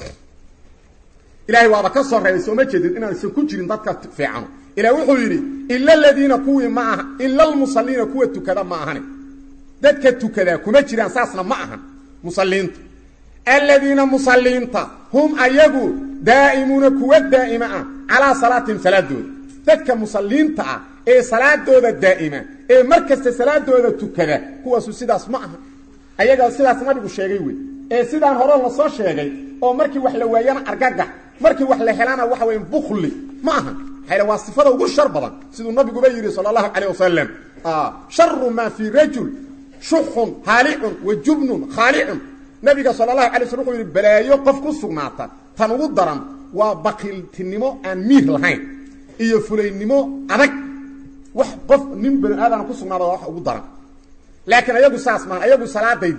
ilaahay waaba ka soo reebay soo ma jeedid inaan isku jirin dadka fiican ilaa wuxuu yiri illa alladina kuwi ma aha illa almusallina kuwa tukada ma ahani dadka tukada kuma jiraan saasna ma ahan musalliinta alladina musallinta hum ayagu daa'imuna kuwa daa'ima ala salatin salaadooda dadka musalliinta ee salaadooda daa'ima ee markasta salaadooda tukada kuwaasu sidaas ma aha ayaga sidaas nabigu sheegay way ee sidaan hore la soo sheegay oo markii wax la waayana argagax markii wax la helana waxa weyn bukhli ma aha hayla wasifada ugu shar badan sidoo nabigu bay yiri sallallahu alayhi wasallam sharru ma fi rajul shuhun hali'un wa jubnun khali'un nabiga sallallahu alayhi wasallam wuxuu yiri balaayo qof ku sugnaata tan ugu daran waa baqiltinimo aan miir lahayn iyo fulaynimo adag wax qof nin bani aadan ku sugnaada wax ugu daran laakiin ayagu saas ma ayagu salaaday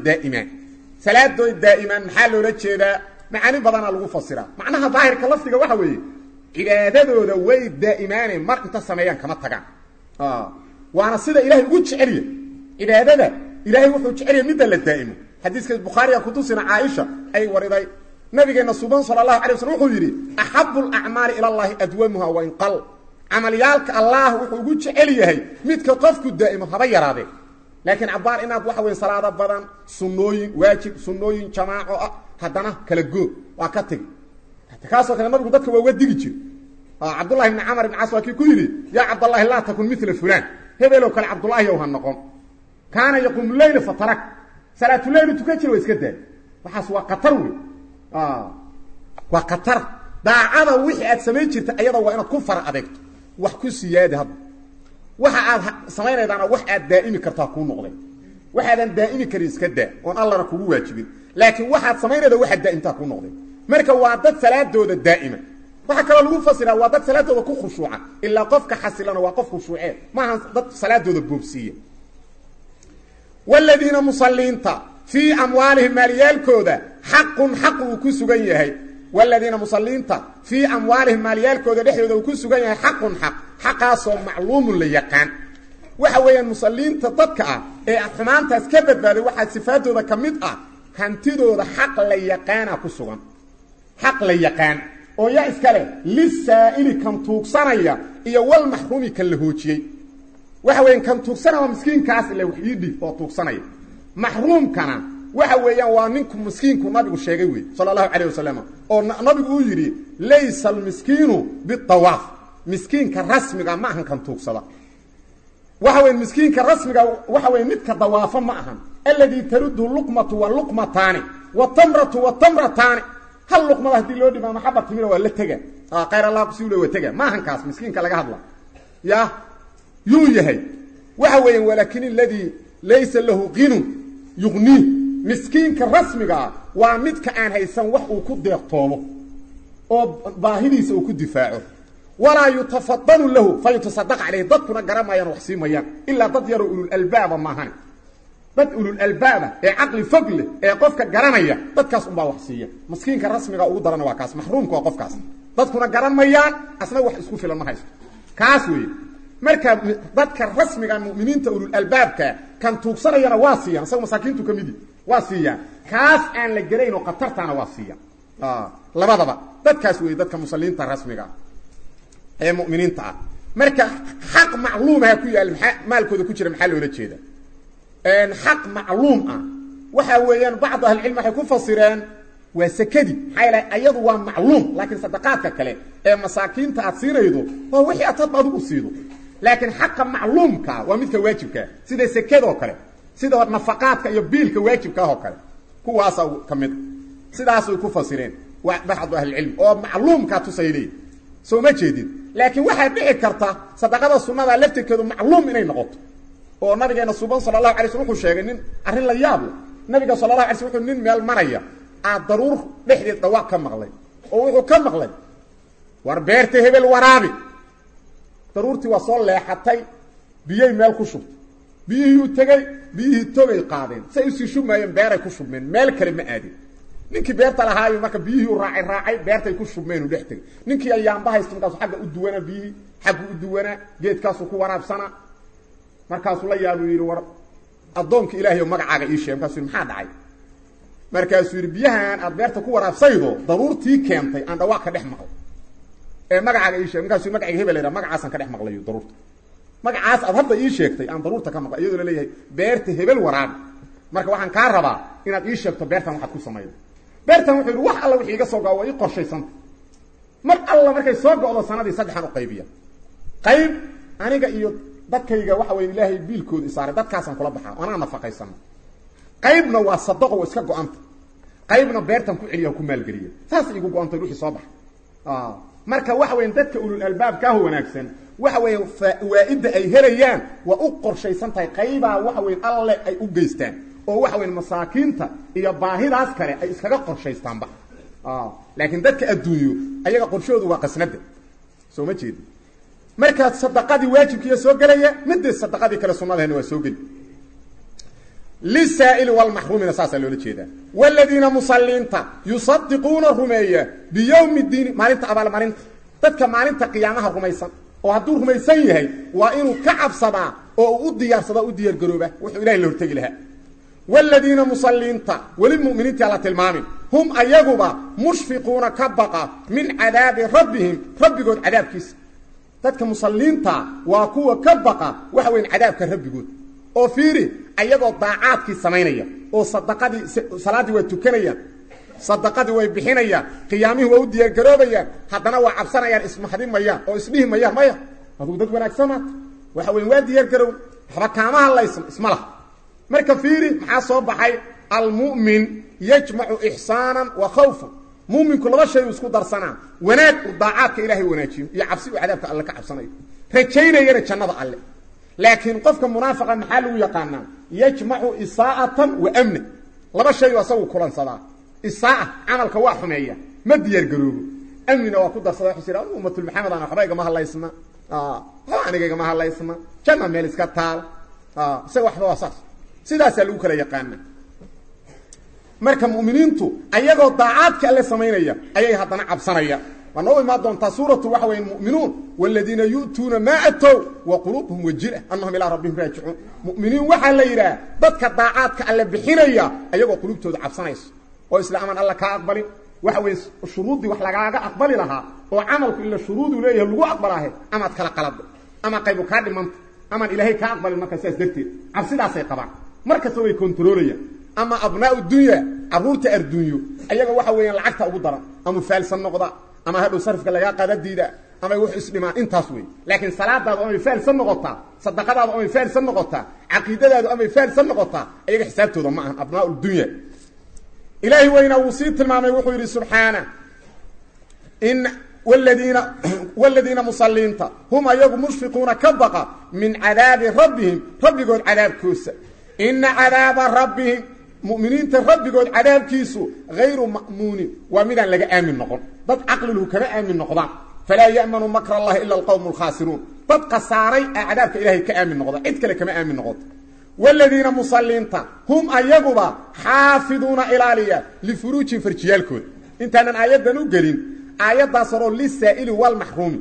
daa'iman maxaa loo jeedaa macani badan lagu fasiraa macnaha daahirka laftiga waxa weeye cibaadadooda way daa'imaanay mar inta sameeyaan kama tagaan waana sida ilaahay ugu jeceliyo cibaadada ilaahay wuxuu jeceliyo mid la daa'imo xadiiska bukhari ku tusina Aisha ay wariday nabigeena subhanahu sallallahu alayhi wasallam wuxuu yiri ahabbul a'mali ila Allah adwamuha wa in qal amaliyalka Allah wuxuu ugu jecel yahay midka qofku daa'imo haba yaraade laakiin abaar inaad waxa weyn salaada badan sunnooyin waajib sunnooyin jamaaco hadana kala goog waa ka tag kaasoo kale nabigu dadka waa uga digi jir Abdullah ibn Amr ibn Aswad ku yiri ya Abdullah la takun mithla fulan hebelo kale Abdullah yow han noqon kaana yaqum layl fatarak salatu layl tukajir way iska daa waxaas waa qatar weey waa qatar daacada wixii aad sameey jirtay ayada waa inaad ku far adeegto wax ku siyaad hab waxa aad sameeynaydana wax aad daa'imi kartaa ku noqday waxaadan daa'imi karin iska daa oo Allah kugu waajibin laakiin waxaad sameeynayda waxa daa'imta ku noqday marka waa dad salaadooda daa'ima waxa kale lagu fasiraa waa dad salaadooda ku khushuuca illa qofka xasilana waa qof khushuucee ma han dad salaadooda boobsiye walladina musallinta fi amwalihim maliyalkooda haqqun ku sugan yahay walladina musallinta fi amwalihim maliyalkooda dhexdooda ku sugan yahay haqqun xaqaasoo macluumun la yaqaan waxa weeyaan musallinta dadka ee xumaantaas ka badbaaday waxa sifaadooda kamid hantidooda xaq la yaqaana ku sugan xaq la yaqaan oo yaa iskale lisaa'ili kan tuugsanaya iyo wal mahrumi kan la hoojiyay waxa weeyaan kan tuugsanaya miskiinkaas la wixii oo tuugsanaya mahrumkana waxa weeyaan waa ninku miskiinku nabigu sheegay weey sallallahu alayhi wasallam oo nabigu uu yiri laysa al miskiinu bitawaf miskiinka rasmiga ma ahan kan tuugsada waxa weeyaan miskiinka rasmiga waxa weeyaan midka dawaafa ma ahan alladhi taruddu luqmatu wa luqmatani wa tamratu wa tamratani hal luqmada hadii loo dhimo maxabad timir waa la taga khayr Allah ku siilo waa taga ma ahan kaas miskiinka laga hadla ya yuu yahay waxa weeyaan walakin alladhi laysa lahu qinun yughni miskiinka rasmiga waa midka aan haysan wax uu ku deeqtoomo oo baahidiisa uu ku difaaco wala yutafaddalu lahu fayutasaddaq alayhi dadkuna garamayaan wax siimayaan illa dad yaro ulul albaaba maahan dad ulul albaaba ee aqli fogle ee qofka garanaya dadkaas un baa wax siiya miskiinka rasmiga ugu daran waa kaas mahruumka waa qofkaas dadkuna garamayaan asna wax isku filan ma haysto kaas weey marka dadka rasmiga muuminiinta ulul albaabka kan tuugsanayana waa siiyaan saw masaakiintu kamidi waa siiyaan kaas aan la gareyn oo qatartana waa siiyaan labadaba dadkaas weey dadka musalliinta rasmiga ee muuminiinta marka xaq macluum ah ku yaal maalkooda ku jira maxaa loo jeeda xaq macluum waxa weeyaan baad ahli ilm waxay ku fasireen waa sakadi hayla ayadu waa macluum laakiin sadaqaadka kale ee masaakiinta aad siinaydo waa wixii aad u siido laakiin xaq macluumka waa midka waajibka sida sakada oo kale sida nafaqaadka iyo biilka waajibka oo kale kuwaas kamid sidaas ay ku fasireen waa baad ahli ilm oo macluumka tusayday soo ma jeedin laakiin waxa dhici karta sadaqada sunnada lafteedu macluum inay noqoto oo nabigeena subhanahu sallallahu alayhi wasallam wuxuu sheegay nin arin la yaab nabiga sallallahu alayhi wasallam nin meel maraya daruur dhixdeed dhawaaq ka maqlay oo wuxuu ka maqlay war beerta hebel waraabi daruurtii waa soo leexatay biyay meel ku shubtay biyihii tagay biyihii togay qaadeen say si shumayeen beeray ku shubmeen meel kale ma aadin ninkii beerta lahaayo marka biyihii raacay beertay ku shubmeen u dhextay ninkii ayaanba haysto markaas xagga u duwana biyi xagga u duwana geedkaas ku waraabsana markaas la yaabo yiri war adoonka ilaahay magacaaga ii sheeg markaas maxaa dhacay markaas yiri biyahan aad beerta ku waraabsaydo daruurtii keentay aan dhawaaq ka dhex maqlo ee magacaaga ii sheeg markaas magacaaga hebel leeyahay magacaasan ka dhex maqlayo daruurta magacaas aad hadda ii sheegtay aan daruurta ka maqlo iyadoo leeyahay beerta hebel waraab marka waxaan ka rabaa inaad ii sheegto beertan waxaad ku sameeydo beertan wuxuu wax alla wixii iga soo gaaw way qorshaysan mar alla markay soo go'do sanadii saddexan u qaybiya qayb aniga iyo dadkayga waxa weyn ilaahay biilkood isaaray dadkaasan kula baxaa ana nafaqaysan qaybna waa sadaqo oo iska go'anta qaybna beertan ku celiya ku maalgeliya saas igu go'anta wixii soo bax marka waxa weyn dadka ulul albaab ka wanaagsan waxa weyn waaida ay helayaan waa u qorshaysan tahay qayba waxa weyn alle ay u geystaan oo waxa weyn masaakiinta iyo baahidaas kale ay iskaga qorshaystaanba laakiin dadka adduunyo ayaga qorshoodu waa qasnada soo ma jeed marka sadaqadii waajibkiisa soo galaya mid sadaqadii kale sunnadaheena waa soo gali lisaa'il wal mahrumin asaasa loo jeeda walladina musallinta yusaddiquna rumayya bi yawm ad-din maalinta abaal maalinta dadka maalinta qiyaamaha rumaysan oo hadduu rumaysan yahay waa inuu ka cabsada oo u diyaarsada u diyaar garooba wuxuu ilaahay la hortagi lahaa walladina musallinta wal mu'minina ala tilmaamin hum ayaguba mushfiquna kabaqa min adaabi rabbihim rabbigood adaabkiis dadka musallinta waa kuwa kabaqa waxa weyn adaabka rabbigood oo fiiri ayagoo daacaadkii sameynaya oo sadaqadii salaadii way tukanayaan sadaqadii way bixinayaan qiyaamihi waa u diyaar garoobayaan haddana waa cabsanayaan ismaxdimayaan oo isdhihimayaan maya aduu dad wanaagsan waxa weyn waa diyaar garoow waxba kaama hadlaysan isma laha marka fiiri maxaa soo baxay almu'min yajma'u ihsaanan wa khawfan mu'minku laba shay isku darsanaa wanaag u daacaadka ilaahay wanaajiyo iyo cabsi u cadaabka alle ka cabsanayo rajaynayna jannada alle laakiin qofka munaafiqa maxaa lagu yaqaanaa yajma'u isaa'atan wa amna laba shay asagu kulansada isaa'a amalka waa xumeeya ma diyaar garoobo amnina waa ku darsada xisira ummatul muhammad ana xabayga ma halaysna aniga ma halaysna janna meel iska taal isaga waxba wasaas sidaas lagu kala yaqaana marka mu'miniintu ayagoo daacaadka alle sameynaya ayay hadana cabsanaya ونو ما دونتا سوره وحوي المؤمنون والذين يؤتون ما اتوا وقلوبهم وجله انهم الى ربهم راجعون مؤمنين waxa la yiraahdaa dadka daacadka alle bixinaya ayagoo qulubtooda cabsanayso oo islaaman alla ka aqbalin waxa weey shuruudi wax lagaaga aqbali lahaa oo amalku illa shuruudu leeyahay lagu aqbalahay ama kala qalad ama qaybu ka dhiman ama ilaahay ka aqbalin marka saas darteed cabsidaas ay qabaan marka soo way kontroolayaan ama abnaa'u dunya aruurta ardunyo ayaga waxa weeyaan lacagta ugu daran ama faalsan noqda ama hadu sarfka laga qadadiida ama wax isdhimaan intaas weey laakiin salaadaadu ama faalsan noqota sadaqadaadu ama faalsan noqota aqeedadaadu ama faalsan noqota ayaga xisaabtooda ma ahan abnaa'u dunya ilaahi wayna wasiit tilmaamay wuxuu yiri subhana in والذين مصلينتا هم ايغ مشفقون كبقى من عذاب ربهم ربهم عذاب كوس ان عذاب ربهم مؤمنين ربهم عذاب كيسو غير مأمون ومن لغا امن نقول ضد عقله كما امن نقضان فلا يأمن مكر الله الا القوم الخاسرون ضد قصاري عذابك الهي كامن نقضان عيد كله كما امن نقض والذين مصلينتا هم ايغ حافظون الى لفروج فرجيالكود انت انا ايدن وغلين آيات صاروا للسائل والمحروم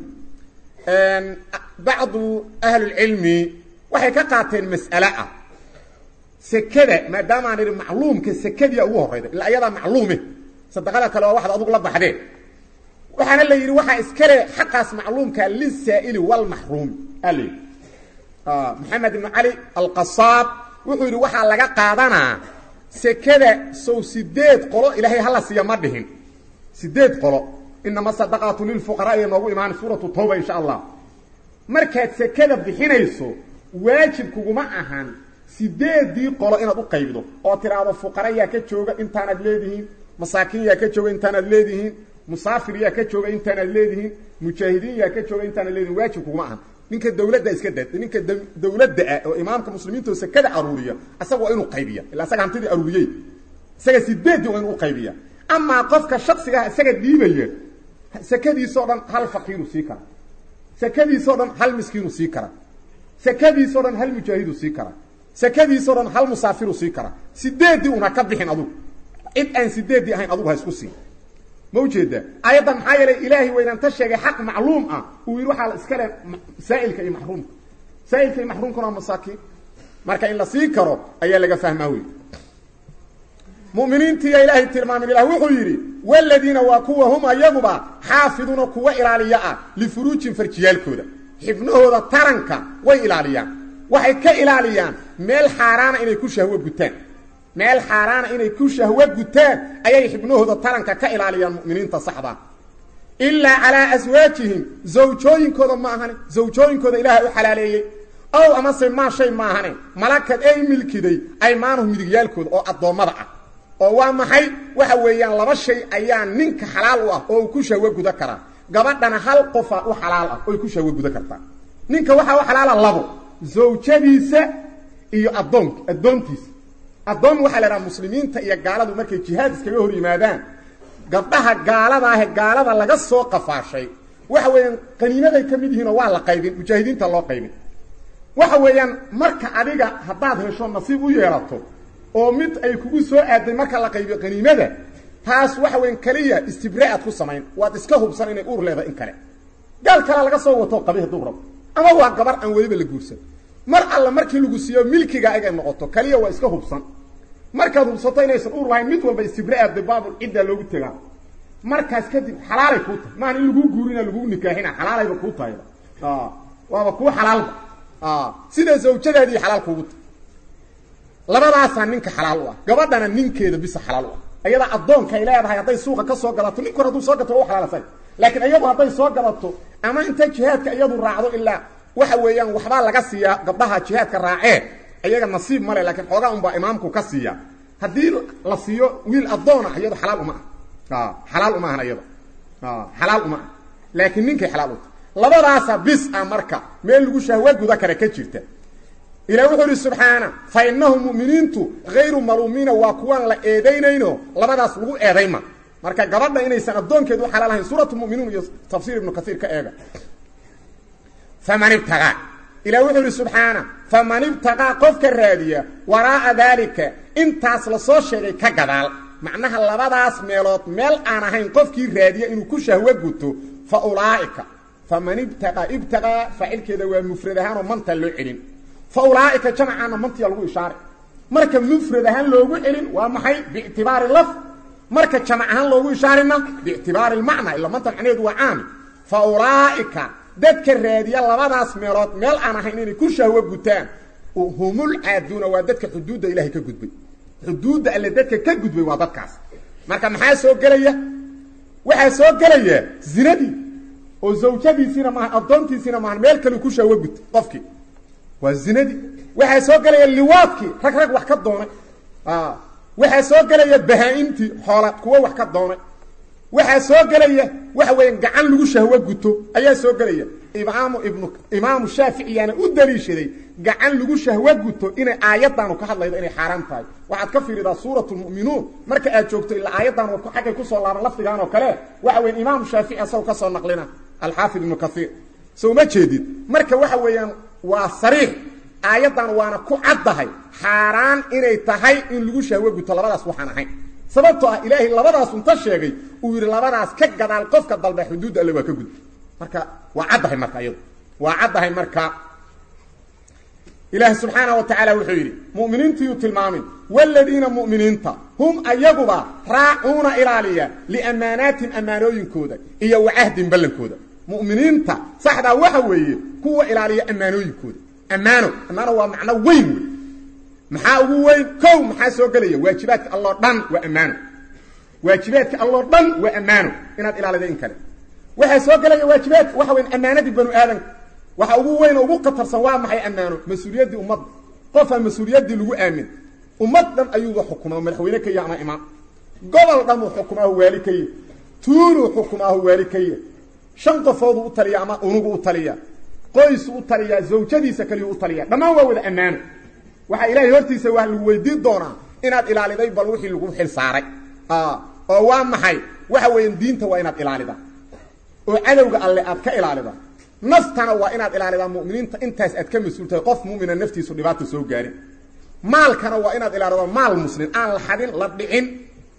بعض أهل العلم وحي كقاتين مسألة سكدة ما دام عن المعلوم كسكدة أوه ريدا الآيات معلومة صدقالك لو واحد أضوك لبا حدين وحنا اللي يري وحا اسكرة حقاس معلوم كالللسائل والمحروم قال لي محمد بن علي القصاب وحيري وحا لغا قادنا سكدة سو سيديد قلو إلهي هلا سيامدهن سيديد قلو إنما صدقات للفقراء نوغو إيمان سورة التوبة إن شاء الله مركز سكدة بحينيسو واجب كوغما أهان سيديد دي قولو إنا دو قيبدو أو ترى الفقراء يكتشوغا إنتانا دليدهين مساكين يكتشوغا إنتانا دليدهين مسافر يكتشوغا إنتانا دليدهين مجاهدين يكتشوغا إنتانا دليدهين واجب كوغما أهان نينك الدولة دا إسكدت نينك الدولة دا أو إمامك مسلمين تو سكدة أرورية أساقوا إنو قيبية إلا أساق عمتدي أرورية أساق سيديد دي إنو قيبية أما قفك الشخص أساق ديبية سكدي صدن هل فقير سيكرا سكدي صدن هل مسكين سيكرا سكدي صدن هل مجاهد سيكرا سكدي صدن هل مسافر سيكرا سيدي ونا كبخين ادو cid aan sideedii ahayn adugu ha isku sii ma ujeeda ayadan maxaa yeelay ilaahi weynaan ta sheegay xaq macluum ah uu yiri waxa la iska leh saa'ilka iyo mahruumka saa'ilka iyo mahruumkuna masaakiin marka in la sii karo ayaa laga fahmaa weey mu'miniintii ilaahi tilmaamin ilaahi wuxuu yiri walladina wa kuwa hum ayaguba xaafiduna kuwa ilaaliya ah li furuujin farjiyalkooda xibnahooda taranka way ilaaliyaan waxay ka ilaaliyaan meel xaaraana inay ku shahwo gutaan meel xaaraana inay ku shahwo gutaan ayay xibnahooda taranka ka ilaaliyaan mu'miniinta saxda illa ala aswaajihim zawjooyinkooda ma ahan zawjooyinkooda ilaahay u xalaaleeyay aw ama say ma shay ma ahan malakad ay milkiday aymaanu midigyaalkooda oo adoomada ah oo waa maxay waxa weeyaan laba shay ayaa ninka xalaal u ah oo ku shahwo guda kara gabadhana hal qof u xalaal ah oo ku shahwo guda karta ninka waxa u xalaal labo zawjadiisa iyo adoontiisa adoon waxa la yiraahdaa muslimiinta iyo gaaladu markay jihaad iskaga hor yimaadaan gabdhaha gaalada laga soo qafaashay waxa weeyaan qaniinaday kamid yihiin oo waa la qaybin mujaahidiinta loo qaybin waxa weeyaan marka adiga hadaad hesho nasiib u yeelato oo mid ay kugu soo aaday marka la qaybiyo qaniimada taas waxa weyn kaliya istibraa'ad ku sameyn waad iska hubsan inay uur leedahay in kale gal kala laga soo wato qabiih dubrab ama waa gabar aan waliba la guursan mar alla markii lagu siiyo milkiga ay noqoto kaliya waa iska hubsan markaad hubsato inaysan uur lahayn mid walba istibraa'ad baabul cidda loogu tagaa markaas kadib xalaalay ku tahay ma in lagu guurina lagu nikaaxina xalaalayba ku tahay waaba ku xalaal sida zawjadaadii xalaal kugu tahay labadaas ninka xalaal u ah gabadhana ninkeeda bis xalaal u ah ayada adoonka ay leedahay haday suuqa ka soo galato nin koradu soo gato waa xalaalasay laakiin ayadu haday soo galato ama inta jihaadka ayadu raacdo ilaa waxa weeyaan waxba laga siiya gabdhaha jihaadka raacee ayaga nasiib male laakiin xooga un baa imaamku ka siiya hadii la siiyo wiil adoona ayadu xalaal uma xalaal uma ayadu xalaal uma laakiin ninka xalaal u labadaas bis marka meel lagu shahwa guda kare ka jirta إلى وحده سبحانه فإنهم مؤمنين غير ملومين وكوان لا ايدينينو لبداس لو ايديما marka gabadha inay sanadoonkeedu xalaalahayn suuratu mu'minuun iyo tafsiir ibn kathir ka eega faman ibtaga ila wuxuu subhana faman ibtaga qofka raadiya waraa dalika intaas la soo sheegay ka gadaal macnaha labadaas meelood meel aan ahayn qofkii raadiya inuu ku shahwa guto fa ulaaika faman ibtaga fa'ilkeeda waa mufrad ahaan oo manta loo celin فأولئك جمعنا منطقة لغو إشارة مركا مفردها لغو إلين ومحي باعتبار اللفظ مركا جمعها لغو إشارة باعتبار المعنى إلا منطقة عنيد وعام فأولئك ذاتك الرادية لبدا اسميرات ميل أنا حينيني كل شهوة قتان وهم العادون وذاتك حدود إلهي كقدبي حدود اللي ذاتك كقدبي وذاتكاس مركا محايا سوق قلية وحايا سوق قلية زندي وزوجتي سينا معها أبضانتي سينا معها ميل كلو كل شهوة قت طفكي والزندي waxay soo galay liwaadki rag wax ka doonay waxay soo galay bahaa'inti xoolaad kuwa wax ka doonay waxay soo galay waxa weyn gacan lagu shahwa guto ayaa soo galay imaam Shaafici yana u daliishaday gacan lagu shahwa guto inay aayadan ka hadlaydo inay xaraam tahay waxaad ka fiiridaa suuratul mu'minuun marka aad joogto ilaa aayadan oo xaqay ku soo laaban lafdigan oo kale waxa weyn imaam Shaafici asoo ka soo naqlina al-Haafid ibn Kathir soo ma jeedid marka waxa weeyaan waa sariix aayadan waana ku caddahay xaraan inay tahay in lagu shahwo guto labadaas waxaan ahayn sababtoo ah ilaahi labadaas unta sheegay uu yiri labadaas ka gadaal qofka dalba xuduud alle waa ka gud marka waa caddahay marka ayadu waa caddahay marka ilaahi subhanahu wa ta'ala wuxuu yiri mu'miniintu tilmaamin walladina mu'miniinta hum ayaguba raa'una ilaaliya li amaanatin amaanooyinkooda iyo wa'ahdin ballankooda mu'miniinta saxda waxa weeye kuwa ilaaliya amaanooyinkooda amano waa macna weyn maxaa ugu weyn kow maxaa soo galaya waajibaadka Allah dhan waa amano waajibaadka Allah dhan waa amano inaad ilaalido in kale waxa soo galaya waajibaad waxa weyn amaanadii banu aadan waxa ugu weyn ugu qatarsan waa maxay amano mas'uuliyadii ummad qofa mas'uuliyadii lagu aamin ummadan ayuu xukumaa madaxweyne ka yaama imaam gobol dhan xukumaa waalikay tuulu xukumaa waalikay shan qofood u taliya ama unugu u taliya qoys u taliya zawjadiisa kaliya u taliya dhamaan waa wada amaan waxa ilaahay hortiisa wax lagu weydiin doonaa inaad ilaaliday bal wixii lagu xil saaray oo waa maxay waxa weeyeen diinta waa inaad ilaalida oo cadawga alle aad ka ilaalida naftana waa inaad ilaalida mu'miniinta intaas aad ka masuultahay qof mu'mina naftiisu dhibaato soo gaarin maalkana waa inaad ilaalida maal muslim aan la xadin la dhicin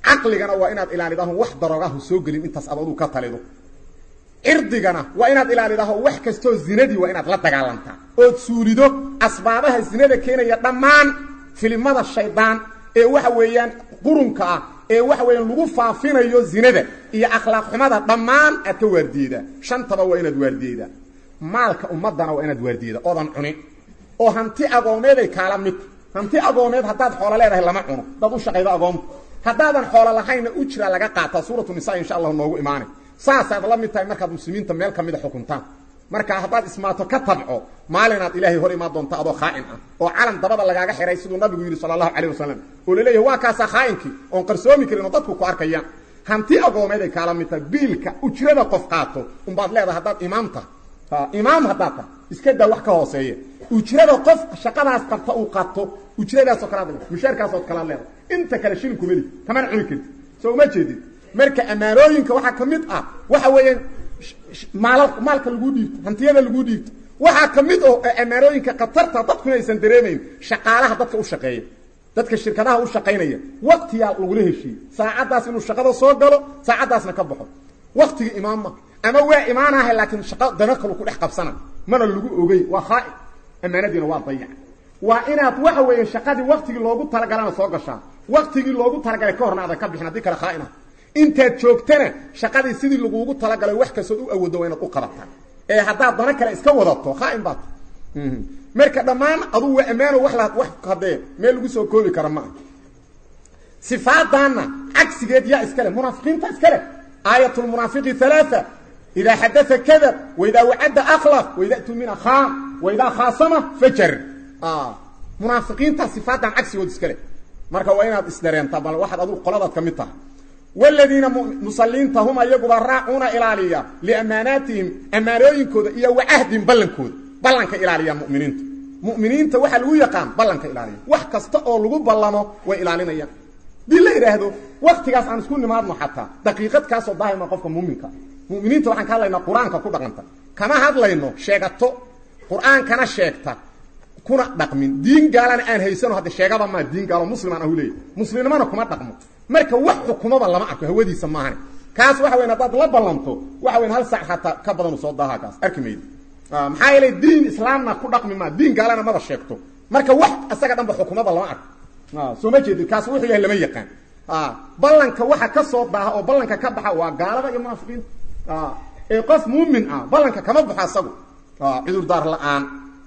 caqligana waa inaad ilaalidaho wax daroogahu soo gelin intaas adadu ka talido irdigana waa inaad ilaalidaho wax kasto zinadii waa inaad la dagaalantaa oo suulido asbaabaha zinada keenaya dhamaan filimada shaydaan ee waxa weeyaan qurunka ah ee waxa weeyaan lagu faafinayo zinada iyo akhlaaq xumada dhamaan aad ka waardiida shantaba waa inaad waardiida maalka ummadana waa inaad waardiida oodan cunin oo hanti agoomeed ay kala mid hanti agoomeed hadaad xoolo leedahay lama cuno dad u shaqayda agoom hadaadan xoolo lahayn u jira laga qaata suuratu nisaa insha Allah noogu iimaanay saasaad la mid tahay markaad muslimiinta meel kamid ah xukuntaan marka hadaad ismaato ka tabco maalinaad ilaahay hor imaan doonta adoo khaa'in ah oo calan dabada lagaaga xiray sidoo nabigu yiri sallallahu alayhi wasallam oo leeyahay waa kaasa khaa'inki oo qarsoomi karin dadku ku arkayaan hanti agoomeed ay kala mid tahay biilka u jirada qof qaato baad leedahay hadaad imaamta imaam hadaad iska daa wax ka hooseeya u jirada qof shaqadaas qabta uu qaato u jiradaas oo kala leedahay mushaarkaas oo kala leedahay inta kala shilin kumeli taman cuni kartid soo ma jeedid marka amaarooyinka waxa kamid ah waxa weeyaan maalka lagu dhiibto hantiyada lagu dhiibto waxa kamid oo amaarooyinka qatarta dadku aysan dareemeyn shaqaalaha dadka u shaqeeya dadka shirkadaha u shaqeynaya waqtiga lagu leeyahay saacadaas inuu shaqada soo galo saacadaasna ka baxo waqtiga imaamma ama waa imaanaha laakiin shaqo dana kale ku dhex qabsana mana lagu ogay waa khaa'in amaanadina waa dayac waa inaad waxa weeyaan shaqadii waqtiga loogu talagalana soo gashaa waqtiga loogu talagalay ka horna aad ka bixin hadii kala khaa'ina inta joogtana shaqadii sidii lagu talagalay wax ka soo u awoodo inaad u qabataa ee hadaa dana kale iska wadato khaa'in baad marka dhamaan adu waa amaano wax hadee meel lagu soo koobi kara ma sifaadana aksigeed yaa iskale munaafiqiinta iskale aayatul munaafiqi 3 إذا حدث كذب وإذا وعد أخلف وإذا أتمنى خان وإذا خاصم فجر منافقين تصفات عن عكس ودسكله marka waa inaad isdareen tabal waxaad adu qoladaad kamid tahay walladina musalliinta hum ayagu raa'una ilaaliya li amaanatihim amaarooyinkooda iyo wa'ahdin ballanka ilaaliya mu'miniinta waxa lagu yaqaan ballanka ilaaliya wax kasta oo lagu ballamo way ilaalinayaan dil yiraahdo waqtigaas aan isku nimaadno xataa daqiiqad kaas oo daahima qofka muuminka mu'miniinta waxaan ka hadlaynaa quraanka ku dhaqanta kama hadlayno sheegato quraankana sheegta kuna dhaqmin diin gaalan aan haysano hada sheegaba ma diin gaalo muslimaan ah leey muslimana kuma dhaqmo marka wax xukumada lama arko hawadiisa maahan kaas waxa weyn dad la ballanto waxa weyn hal saac hata ka badan soo daaha kaas arkimeed maxaa yeelay diin islaamna ku dhaqmi ma diin gaalana ma sheegto marka wax asaga dhanba xukumada lama arko soo ma jeedin kaas wuxuu yahay lama yaqaan ballanka waxa ka soo daaha oo ballanka ka baxa waa gaalada iyo munaafiqiin ee qof muumin ah ballanka kama baxo asagu cidur daar la'aan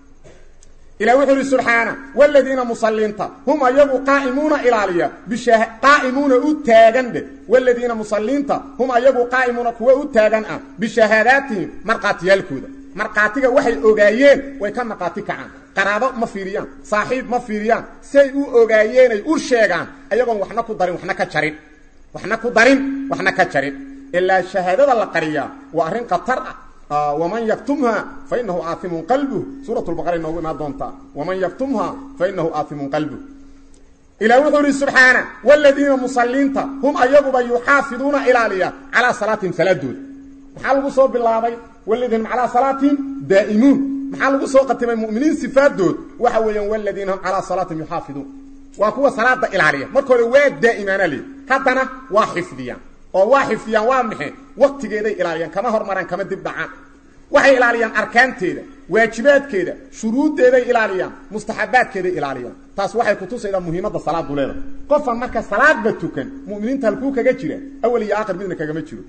إلى وحر سبحانه والذين مصلينتا هم أيضا قائمون إلاليا قائمون أتاغن والذين مصلينتا هم أيضا قائمون كوا أتاغن بشهاداتهم مرقاتي الكودة مرقاتيك وحي أغايين ويكان مرقاتيك عن قرابة مفيريان صاحب مفيريان سيئو أغايين يؤرشيغان أيضا وحنا كدارين وحنا كدارين إلا الشهادة القرية وأرين قطر ومن يكتمها فإنه آثم قلبه سورة البقرة إنه ما دونتا ومن يكتمها فإنه آثم قلبه إلى وحر سبحانه والذين مصلينتا هم أيضا يحافظون إلاليا على صلاتهم ثلاثون محل صوب الله والذين على صلاتهم دائمون محل صوقة المؤمنين صفات دود وحويا والذين هم على صلاتهم يحافظون وهو صلاة إلاليا مركوا واد دائمان لي حتى وحفظيا وواحفيا وامحي وقت جيدي إلاليا كما هرمران كما دبعان وحي إلاليا أركان تيدا واجبات كيدا شروط تيدا إلاليا مستحبات كيدا إلاليا تاس وحي كتوس إلى مهمة الصلاة دوليدا قفا مركا صلاة بتوكن مؤمنين تلكوكا جيجرا أولي يا آخر بيدنا كجمتشرو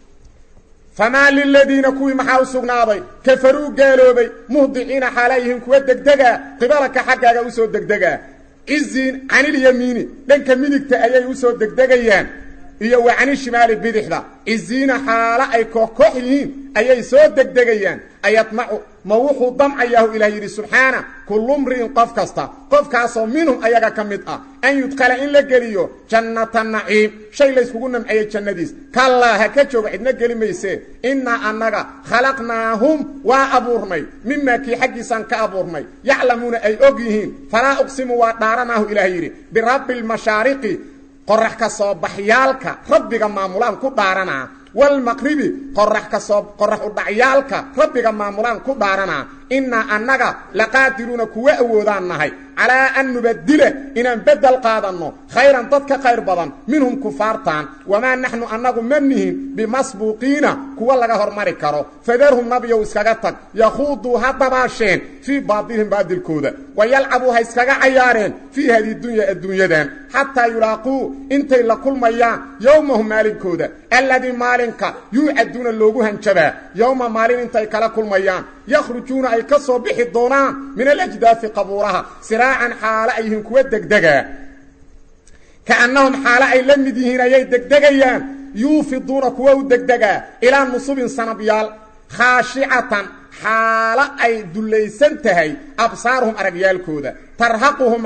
فما للذين كوي محاو سغناضي كفروا قالوا بي مهضعين حاليهم كوي دقدقا قبالك حقا وسو دقدقا إذن عن اليمين لنك منك تأيي وسو دقدقيان iyo wacani shimaali bidixda izina xaala ay kooxyiin ayay soo degdegayaan ayatmacu ma wuxuu damcayahu ilaahi subhana kullumrin qofkaas oo minhum ayaga kamid ah an yudqala in la geliyo jannatan na'im shay la iskugu namcay jannadiis kalla ha ka jooga idna gelimayse inna annaga khalaqnaahum wa abuurnay mimma ki xaqiisan ka abuurnay ya'lamuna ay ogyihiin fala uqsimu wa daaranahu ilaahi bi rabbil mashariqi قرح كصوب بحيالك ربك مامولان كدارنا والمغربي قرح ودعيالك ربك مامولان كدارنا inna annaga laqaadiruna kuwa awoodaan nahay calaa an nubadila inaan bedel qaadanno khayran dad ka khayr badan minhum kufaartaan wamaa naxnu annagu ma nihin bimasbuuqiina kuwa laga hormari karo fadarhum nabiyow iskaga tag yakhuuduu ha dabaasheen fii baadilihim baadilkooda wayalcabuu ha iskaga cayaareen fii hadi dunya adduunyadan xataa yulaaquu intay la kulmayaan yowmahum maalinkooda alladii maalinka yuucaduuna loogu hanjabaa yowma maalin intay kala kulmayaan yakhrujuuna ay ka soo bixi doonaan min alajdaafi qabuuraha siraacan xaalo ay yihiin kuwa degdegaa kaannahum xaalo ay la mid yihiin ayay degdegayaan yuufiduuna kuwa u degdegaa ilaa nusubin sanabyaal khaashicatan xaalo ay dullaysan tahay absaaruhum aragyaalkooda tarhaquhum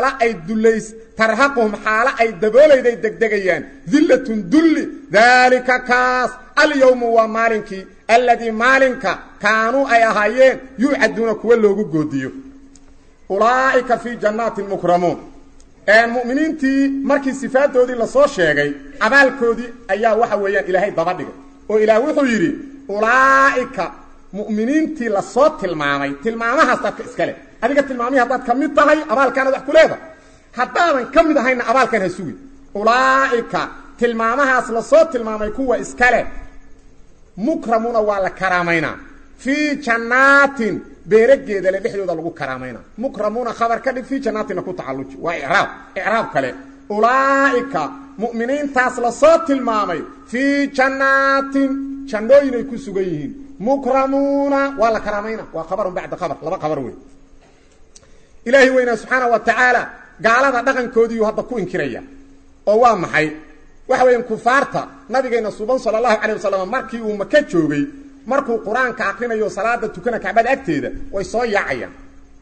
xaalo ay daboolayday degdegayaan dillatun dulli daalika kaas alyowmu waa maalinkii alladii maalinka kaanuu ay ahaayeen yuucaduuna kuwa loogu goodiyo ulaa'ika fii jannaatin mukramuun mu'miniintii markii sifaadoodii lasoo sheegay abaalkoodii ayaa waxa weeyaan ilaahay daba dhigay oo ilaah wuxuu yidhi ulaa'ika mu'miniintii lasoo tilmaamay tilmaamahaas dadka iska leh adiga tilmaamihii haddaad ka mid tahay abaalkaanaad wax ku leedahay haddaadan ka mid ahayna abaalkan ha sugi ulaa'ika tilmaamahaas lasoo tilmaamay kuwa iska leh mukramuuna waa la karaamaynaa fii jannaatin beerageeda le dhexdooda lagu karaamaynaa mukramuuna khabar ka dhig fii jannaatinna ku tacalluji waa icraab kale ulaa'ika mu'miniintaas lasoo tilmaamay fii jannaatin jannooyin ay ku sugan yihiin mukramuuna waa la karaamaynaa waa khabarun bacda khabar laba khabar wey ilaahi weynaa subxaana wa tacaala gaalada dhaqankoodiiyu hadda ku inkiraya oo waa maxay waxa weeyaan kufaarta nabigeena suban sallallahu alayhi wasallam markii uu maka joogay markuu quraanka aqrinayo salaada tukana kacbada agteeda way soo yaacayaan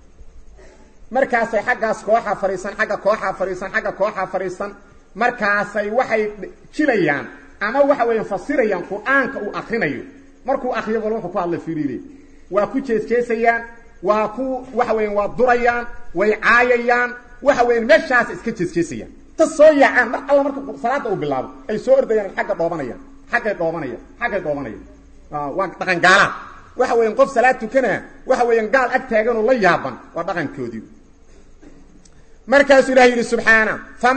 markaasay xaggaas kooxa fariisan xagga kooxa fariisan markaasay waxay jilayaan ama waxa weeyaan fasirayaan quraanka uu aqrinayo markuu akhriyo wuxuu ku hadla fiiriile waa ku jeesjeesayaan waa ku waxa weeyaan waa durayaan way caayayaan waxa weeyaan meeshaas iska jeesjeesayaan soo yaacaan mar alla marka salaada uu bilaabo ay soo ordayaan xagga dhoobanayaan waa dhaqan gaala waxa weeyaan qof salaad tukana waxa weeyaan gaal ag taagan oo la yaaban waa dhaqankoodii markaas ilaahay yiri subhana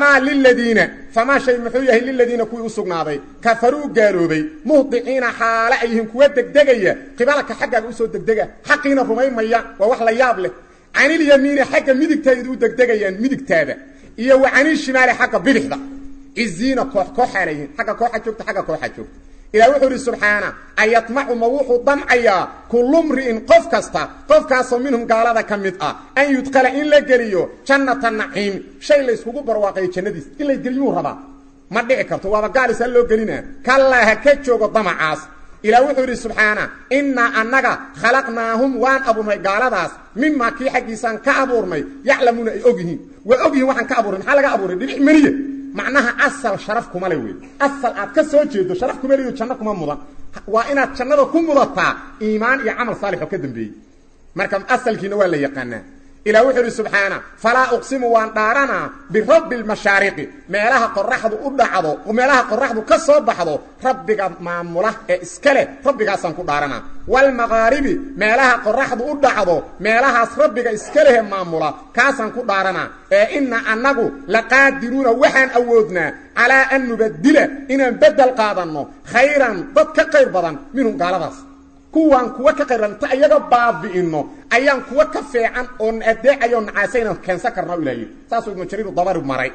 fama shay muxuu yahay lilladina kuwi usugnaaday kafaru gaaloobay muhdiina xaala ayhim kuwa degdegaya qibalka xagga u soo degdega xaqiina rumaymaya waa wax la yaab leh anil yamiin xagga midigtaydu u degdegayaan midigtaada iyo waani shimaali xagga bidixda izina koox xalayeen xagga kooxa joogta ilaa wuxuu ri subhana ayatma'u mawuhu dam'aya kullumri'in qof kaasoo minhum gaalada kamid ah an yudqala in la geliyo jannatan na'im shay la iskugu barwaaqay jannadiis in la geliyo raba ma dhici karto waa gaalis loo gelina kallaha ka joogo damacaas ilaa wuxuu ri subhana inna annaga khalaqnaahum waan aburnay gaaladaas mimma kii xaqiisan ka aburnay ya'lamuna ay ogyihiin waxaan ka abuurin waxa laga abuuray dhibic maniye macnaha asal sharaf kuma leh weey asal aad ka soo jeedo sharaf kuma leeyo janno kuma mudan waa inaad jannada ku mudataa iimaan iyo amal saalix oo ka dambeeyay marka asalkiina waa la yaqaanaa ilaa wuxuu subhana fala uqsimu waan dhaarana bi rabbil mashariqi meelaha qorraxdu u dhacdo oo meelaha qorraxdu ka soo baxdo rabbiga maamula ee iskale rabbigaasan ku dhaarana wal magharibi meelaha qorraxdu u dhacdo meelahaas rabbiga iskale maamula kaasan ku dhaarana ee inna annagu laqaadiruna waxaan awoodna ala an nubadila inaan bedel qaadano khayran dad ka qayr badan minhum gaaladaas kuwan kuwa ka qayranta ayaga baabiino ayaan kuwa ka fiican oo adeecayo nacaasayna keensa karna ilaahay saas uu mujaridu dabar maray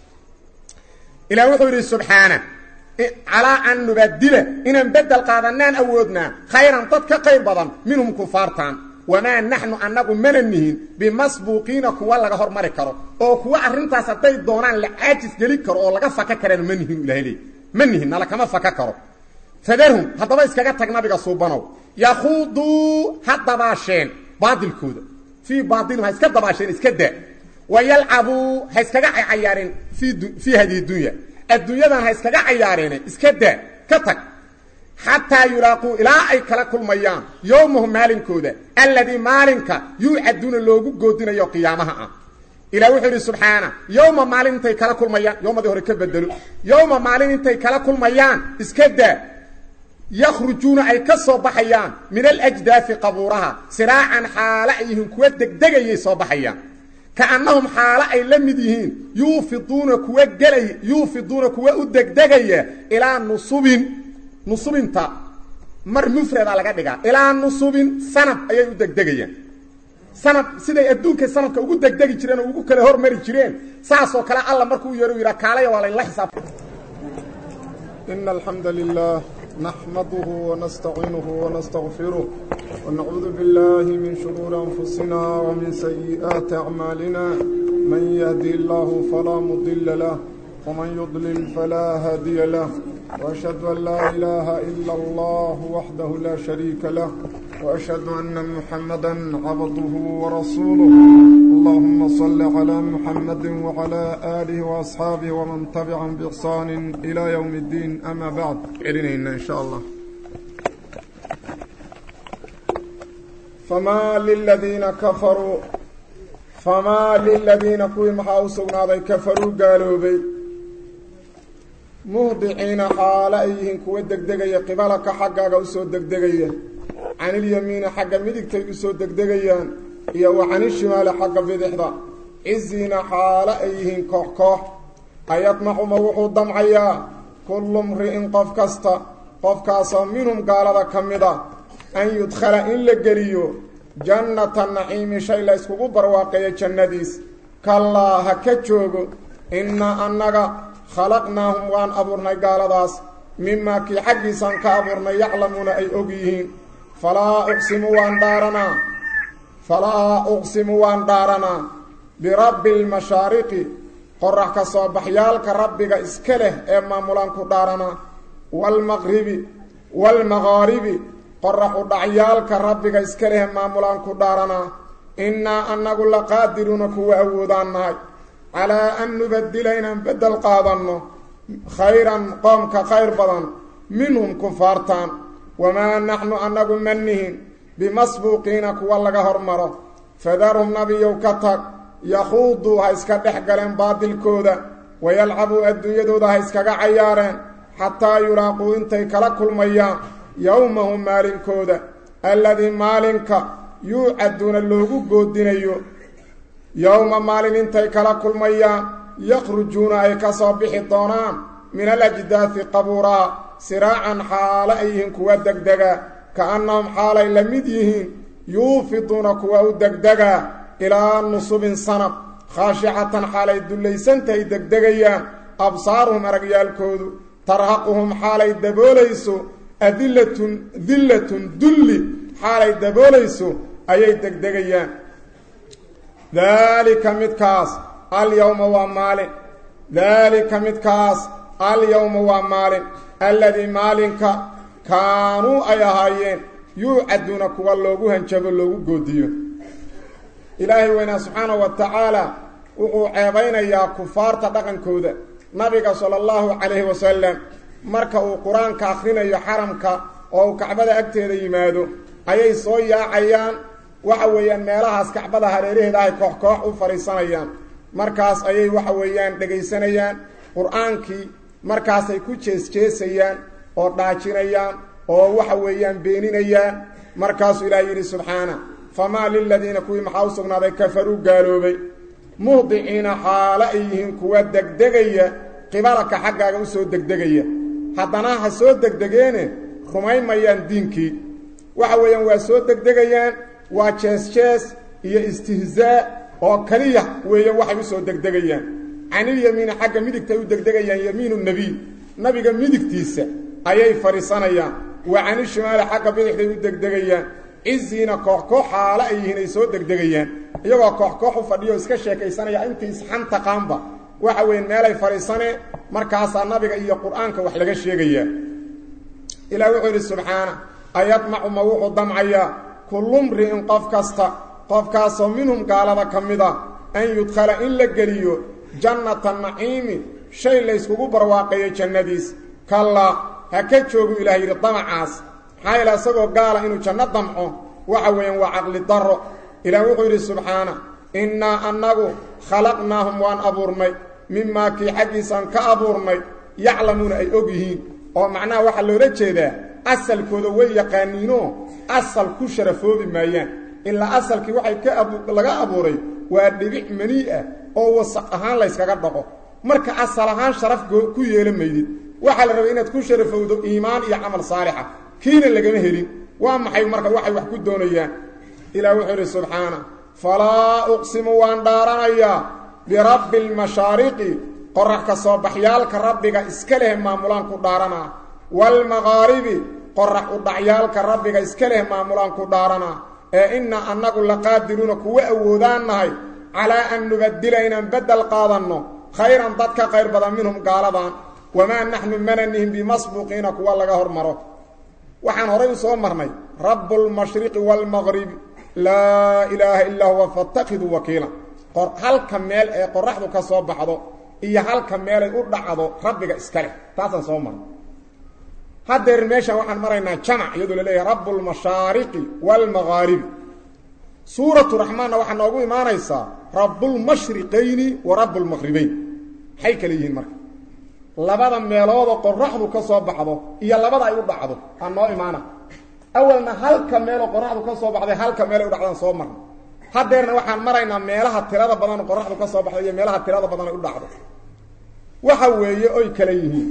ilaa wuxuu yiri subhana ala an nubadila inaan bedel qaadanaan awoodna khayran dad ka qayr badan minhum kufaartan wama nahnu annagu mananihin bimasbuqina kuwa laga hormari karo oo kuwa arintaas haday doonaan la aajis gali karo oo laga faka karaan manihin nala kama faka karo fadarhum hadaba iskaga tag nabiga suubanow yakhudu hadabasheen baadilkooda fi baadilma iska dabasheen iska daa wayalcabu iskaga cayaareen fi hadi dunya adduunyadan iskaga cayaareen iska daa ka tag hatta yulaqu ila ay kala kulmayaan yawmuhum maalinkooda alladhi maalinka yu'aduna loogu goodinayo qiyaamaha ila wuxuu subhana yawma maalintay kala kulmayaan yawmadii hore ka bedelo yawma maalintay kala kulmayaan iska daa yakhrujuuna ay ka soo baxayaan min alajdaafi qabuuraha siraacan xaalo ay yihiin kuwa degdegayay soo baxayaan kaannahum xaalo ay la mid yihiin yuufiduuna kuwa u degdegaya ilaa nusubinta mar mufrada laga dhigaa ilaa nusubin sanab ayay u degdegayaan sanab siday adduunka sanadka ugu degdegi jireen oo ugu kala hormari jireen saasoo kale alla markuu yeero yidhaa kaalaya waa layla xisaab إن الحمد لله نحمده ونستعينه ونستغفره ونعوذ بالله من شرور أنفسنا ومن سيئات أعمالنا من يهدي الله فلا مضل له ومن يضلل فلا هادي له وأشهد أن لا إله إلا الله وحده لا شريك له وأشهد أن محمدا عبده ورسوله اللهم صل على محمد وعلى آله وأصحابه ومن تبعهم بإحسان إلى يوم الدين أما بعد إلينا إن شاء الله فما للذين كوي محاوسون هذا كفروا قالوا بي مهضعين حال أيهن كوي دقدقية قبلك حقا قوسوا دقدقية عن اليمين حق مدك تيقسوا دقدقيان وعن الشمال حق بدحضة عزين حال أيهن كوح أيطمح موحو الضمعيا كل امرئ قف كاسا منهم قال ذا كمدا أن يدخل إن لقليو جنة النعيم شيء لا يسكو برواقية جنديس كالله هكتشوغو إنا أنك خلقناهم وان أبورنا قال ذاس مما كي حقيسا كأبورنا يعلمون أي أقيهين فلا أقسم وان دارنا برب المشارق قرحك صباحيالك ربك اسكله اما ملانك دارنا والمغارب قرحوا دعيالك ربك اسكله اما ملانك دارنا إنا أن نقول قادرون كوا أوداننا على أن نبدلين بدل قادنا خيرا قومك خير بدن منهم كفارتان وما نحن أن نقول منهم بمسبوقين كوا لغا هرمرا فذرهم نبي وكتك يخوضوا هايسكا دحقلين باطل كودا ويلعبوا الدنيا دودا هايسكا عيارين حتى يراقوا انتي كلاكل ميان يومهم مالين كودا الذي مالينك يوعدون اللوغو قودينيو يوم مالين انتي كلاكل ميان يخرجون اي كصابح الضونان من الأجداث قبورا سراعا حال ايهن كوا دقدقا كأنهم حالي لمديهين يوفضون كوا دقدقا إلى نصب صنب خاشعة حالي دليسان تي دقدقيان أبصارهم أرقيال كودو ترهقهم حالي دبوليسو أذلة دل حالي دبوليسو أي دقدقيان ذلك متكاس اليوم ومال الذي مالك كانوا أيهايين يوعدون كوا اللوغو هنشب اللوغو قوديو إلهي وإنا سبحانه وتعالى وقو عيبين يا كفار تدقن كودا نبيك صلى الله عليه وسلم مركا قرآن كاخرين يحرمك أو كعبادة أكتير يمادو أي صويا عيان وحويان ميلاهاس كعبادة هريريه داي كوح وفريسانيان مركاس أي وحويان دقيسانيان قرآنكي مركاس أي كوشيسيان أو داچينيان أو وحويان بينينيان مركاس إلهي سبحانه فما للذين كوي محاوسقنا ذي كفروا قالوا بي مهضعين حالئيهم كوا دقدقية قبالك حقا وسو دقدقية حدناها سو دقدقين خمين ميان دينكي وحويان واسو دقدقيان وچيس هي استهزاء وكلية ويان وحي وسو دقدقيان عن اليمين حقا ميدك تيو دقدقيان يمين النبي نبيك ميدك تيسا أيي فريسانيان وعن الشمال حقا بيدك تيو دقدقيان عزينا كوح حالا ايهن اي سو دغدغيان iyagoo koox fadhiyo iska sheekaysanaya intii isxanta qaanba waxa weyn meel ay fariisane markaas nabiga iyo quraanka wax laga sheegaya ila wuxuu subhana ayatma'u mawuhu dam'aya kullum ri'in qofkaas minhum qaalada kamida an yudkhala illa galiyo jannatan na'imi shay la iskugu barwaaqay jannadiis kalla haka joogu ilaahay damacaas حيلا سبب قال إنه جنة دمعه وعوين وعقل الضر إلى وحير سبحانه إنا أنه خلقناهم وان أبورمي مما كي حديثا كأبورمي يعلمون أي أبيهين ومعناه وحلو رجي ذا asalkooda way yaqaaniino asal ku sharafoobi maayaan ilaa asalkii waxay laga abuuray waa dhibic mani ah oo wasaq ahaan la iskaga dhaqo marka asal ahaan sharaf ku yeelameydid waxa la rabaa inaad ku sharafowdo iimaan iyo amal saalix ah kiina lagama helin waa maxay marka waxay wax ku doonayaan ilaahu wuxuu subhanahu falaa uqsimu waan dhaaranaya bi rabbil mashariqi qorax ka soo baxyaalka rabbiga iska leh maamulaan ku dhaarana wal magharibi qorax u dhacyaalka rabbiga iska leh maamulaan ku dhaarana inna annagu laqaadiruna kuwa awoodaanahay ala an nubaddila inaan badal qaadanno khayran dadka khayr badan minhum gaaladan wama nahnu mananihim bimasbuqina kuwa laga hormaro waxaan horay u soo marnay rabbul mashriqi wal maghrib la ilaha illa huwa fattakhidhu wakila halka meel ee qoraxdu ka soo baxdo iyo halka meel ay u dhacdo rabbiga iska leh taasan soo marnay hadeer meesha waxaan maraynaa jamac iyadoo la leeyahay rabbul mashariqi wal magharib suuratu rahmaan waxa noogu iimaanaysa rabbul mashriqayni wa rabbul maghribayn hay kale yihiin marka labada meelood oo qoraxdu ka soo baxdo iyo labada ay u dhacdo aan noo iimaana awalna halka meel oo qoraxdu ka soo baxday halka meel ay u dhacdaan soo marnay hadeerna waxaan maraynaa meelaha tirada badan oo qoraxdu ka soo baxday iyo meelaha tirada badan ay u dhacdo waxa weeye oy kale yihiin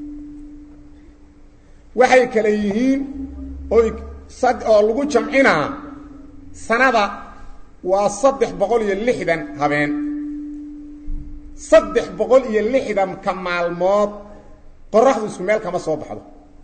waxay kale yihiin oo lagu jamcinaa sanada waa 360 habeen 360 ka maalmood qoraxdu isku meel kama soo baxdo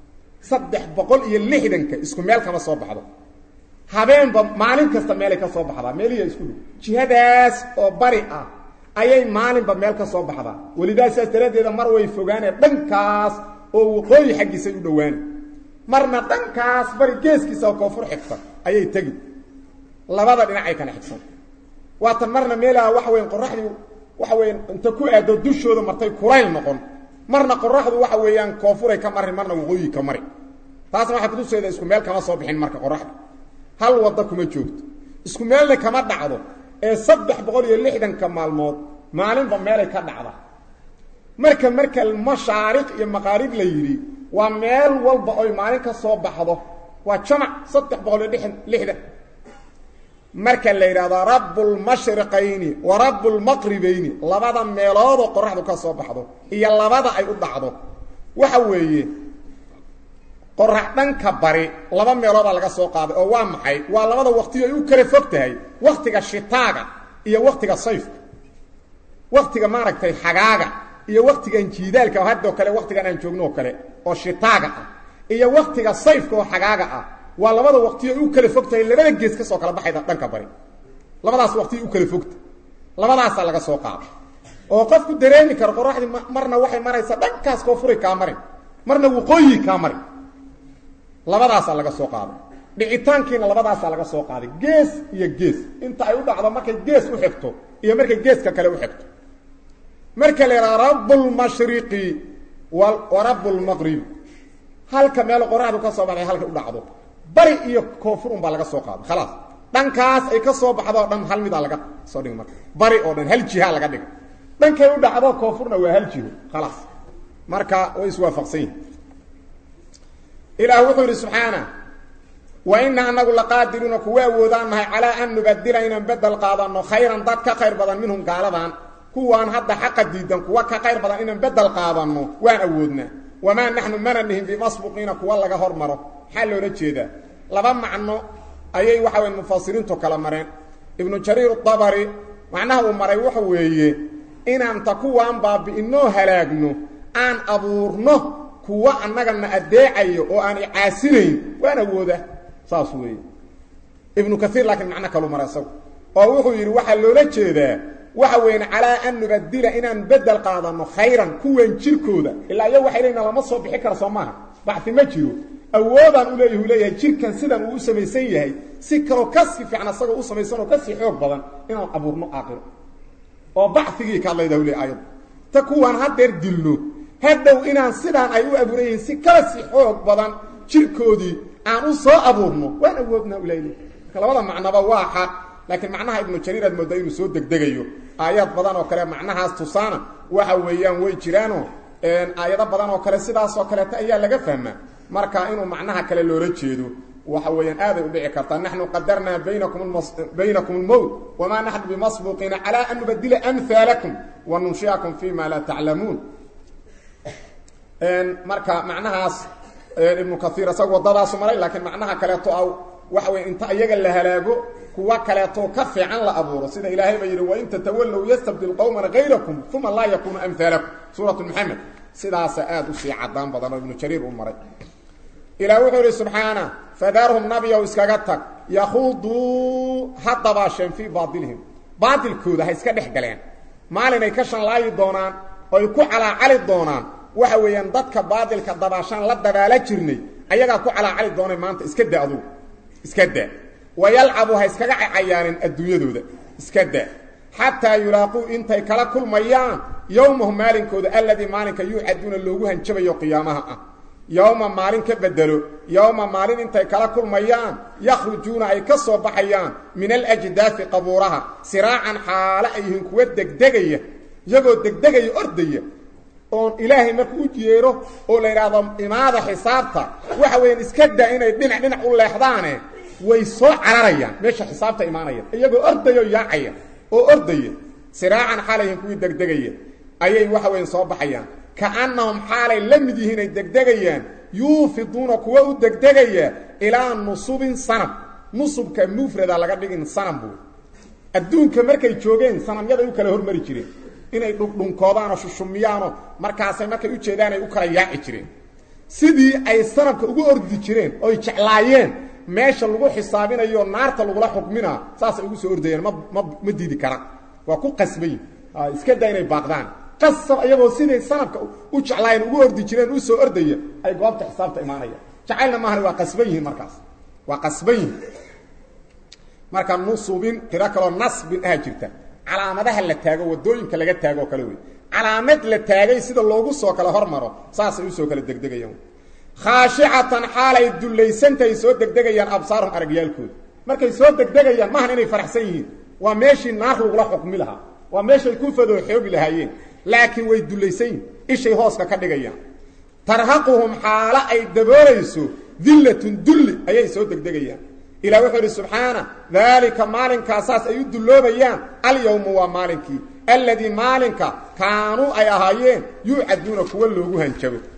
360 ka isku meel kama soo baxdo habeenba maalin kasta meel ka soo baxda meeliya isku jihadaas oo bari ah ayay maalinba meel ka soo baxda walidaas astaradeeda mar way fogaanay dhankaas oo waqooyi xagiisa u dhawaan marna dhankaas bari geeskiisa oo koonfur xigta ayay tagi labada dhinac ay kana xigsan waata marna meelaha wax weyn qoraxdu waxa weyn inta ku aado dushooda martay kulayl noqon marna qoraxdu waxa weeyaan koonfur ay ka marin marna waqooyi ka marin taas waxa ku tusayda isku meel kama soo bixin marka qoraxdu hal wada kuma joogto isku meel kama dhacdo ee 360 ka maalmood maalinba meel ay ka dhacda marka mashaariq iyo maqaarib la yiri waa meel walba oo maalin ka soo baxdo waa jamac 360 marka la yiraahdo rabbul mashriqayni wa rabbul maghribayni labada meelood oo qoraxdu ka soo baxdo iyo labada ay u dhacdo waxa weeye qorax dhanka bari laba meelood laga soo qaaday oo waa maxay waa labada waqti ay u kala fogtahay waqtiga shitaaga iyo waqtiga sayfka waqtiga maaragtay xagaaga iyo waqtiga jiidaalka hadda kale waqtiga aan joogno kale oo shitaaga ah iyo waqtiga sayfka oo xagaaga ah waa labada waqti ay u kala fogtahay labada gees ka soo kala baxayda dhanka bari labadaas waqti u kala fogta labadaas laga soo qaaday oo qofku dareemi karo qoraxdi marna waxay maraysaa dhankaas koonfur ka marin marna waqooyi ka marin labadaas laga soo qaaday dhicitaankiina labadaas laga soo qaaday gees iyo gees inta ay u dhacdo markay gees u xigto iyo markay geeska kale u xigto marka la rabbul mashriqi wa rabbul maghrib halka meel qoraxdu ka soo baxay halka u dhacdo bari iyo koonfur baa laga soo qaaday khalaas dhankaas ay ka soo baxdo dhan hal mid laga soo dhigay marka bari oo dhan hal jiha laga dhigay dhankay u dhacdo koonfurna waa hal jiho khalaas marka way iswaafaqsan إله وحور سبحانه وإن أنه لقادرون كوا وذانها على أن نبدل إن بدل قادنا خيرا ضد خير بدل منهم قالبان كوا أن هذا حق جدا كوا كخير بدل إن بدل قادنا وين أودنا وما نحن منهم بمسبقين كوا لقى هرمرة حلو رجدا لبما عنه أي وحول المفسرين تكلمرين ابن جرير الطبري معناه مري وحوي إن أنت كوا أن باب إنه هلاجنه أن أبورنه kuwa annagana adeecayo oo aan caasinayn waana wooda saas weey ibn kathir laakiin macna kale marasaw oo wuxuu yiri waxa loola jeedaa waxa weyn ala an nubadila inaan badal qaadano khayran kuwan jirkooda ilaa iyo waxa ilayna lama soo bixi karo Soomaha baaxti ma jiro awoodan u leeyahay jirkan sidan uu sameeysan yahay si karo kasi fiicna asaga uu sameeysan oo kasi xoog badan inaan abuurno aakhir oo baaxtigii ka leeyahay ayad ta kuwan hadeer dilno هذا إن سيدان أي أبورين سكاسي حوق بدن شركودي عن صو أبورنا وين أبورنا قليل كلا والله معناه واحد لكن معناها ابن جرير المدين سود دقيقيو آيات بدن وكلام معناها استصانة وحويان ويجرانو إن آيات بدن وكلام سيدا سوكلة أيها لقى فهمه marka inuu macnaha kale loola jeedo waxa weeyaan aad ay u dhici kartaa nahnu qadarna baynakum al-maut wama nahnu bimasbuqina ala an nubaddila amthalakum wa nunshiakum fima la ta'lamun marka macnahaas ibn kathir asagoo dadaas maray laakiin macnaha kale to aw waxa weey inta ayaga la halaago kuwa kale to ka fiican la abuuro sida ilaahay ba yiri wa inta tawallu yastabdil qawman ghayrakum thumma la yakunu amthalakum suratu muhammad sidaas aad u sii cadaan badan ibn jarir u maray ila wuxuu subhana fadarhum nabiyyu iskaga tag yakhudu hadaba shan fi baadilhim baadilkooda ha iska dhex galeen maalinay ka shan laayi doonaan oo ku cali doonaan waxa weeyaan dadka baadilka dabaashan la dagaala jirnay ayaga ku cali doonay maanta iska daadu iska daa wayalcabu ha iskaga cayaarin adduunyadooda iska daa hatta yulaaqu intay kala kulmayaan yawmuhum maalinkooda alladii maalinka yu'aduna loogu hanjabayo qiyaamaha ah yawma maalin ka bedelo yawma maalin intay kala kulmayaan yakhrujuna ay ka soo baxayaan min al-ajdafi qaburaha siraacan xaala ayhin kuwa degdegaya yagoo degdegaya ordaya oon ilaahay markuu u jeero oo la yiraahdo imaada xisaabta waxa weeyaan iska daa inay dhinac u leexdaane way soo cararayaan meesha xisaabta imaanaya iyagoo ordayo yaacaya oo ordaya siraacan xalayhin kuwa degdegaya ayay waxa weeyaan soo baxayaan kaannahum xalay lamid yihiin ay degdegayaan yuufiduna kuwa u degdegaya ilaa nusubin sanab nusubka mufrada laga dhigin sanab buu adduunka markay joogeen sanamyada u kala hormari jireen inay dhunkoodaan oo shushumiyaan markaas markay u jeedaan ay u kala yaaci jireen sidii ay sanabka ugu ordi jireen oo ay jeclaayeen meesha lagu xisaabinayo naarta lagu la xukmina saas ay ugu soo ordayeen ma diidi kara waa ku qasbay iska daa inay baaqdaan qasab ayagoo sidii sanabka u jeclaayeen ugu ordi jireen u soo ordaya ay goobta xisaabta imaanaya jacaylna maahan waa qasbayn markaas waa qasbayn marka nusubin tira kala nasbin jirta calaamadaha la taago wadooyinka laga taago kala weey calaamad la taagay sida loogu soo kala hormaro saas ay u soo kala degdegayaan khaashicatan xaalay duleysantay soo degdegayaan absaarum aragyaalkood markay soo degdegayaan maahan inay faraxsan yihiin waa meeshii naar lagu la xukmi lahaa waa meeshay ku fadoo xoog lahaayeen laakiin way dulaysan ishay hooska ka dhigayaan tarhaquhum xaala ay daboorayso dillatun dulli ayay soo degdegayaan ila wuxuu subhana dhalika maalinka asaas ay u duloobayaan al-yawm wa maalinki alladhi maalinka kaanu ay ahaayeen yu'aduna kuwa loogu hanjabo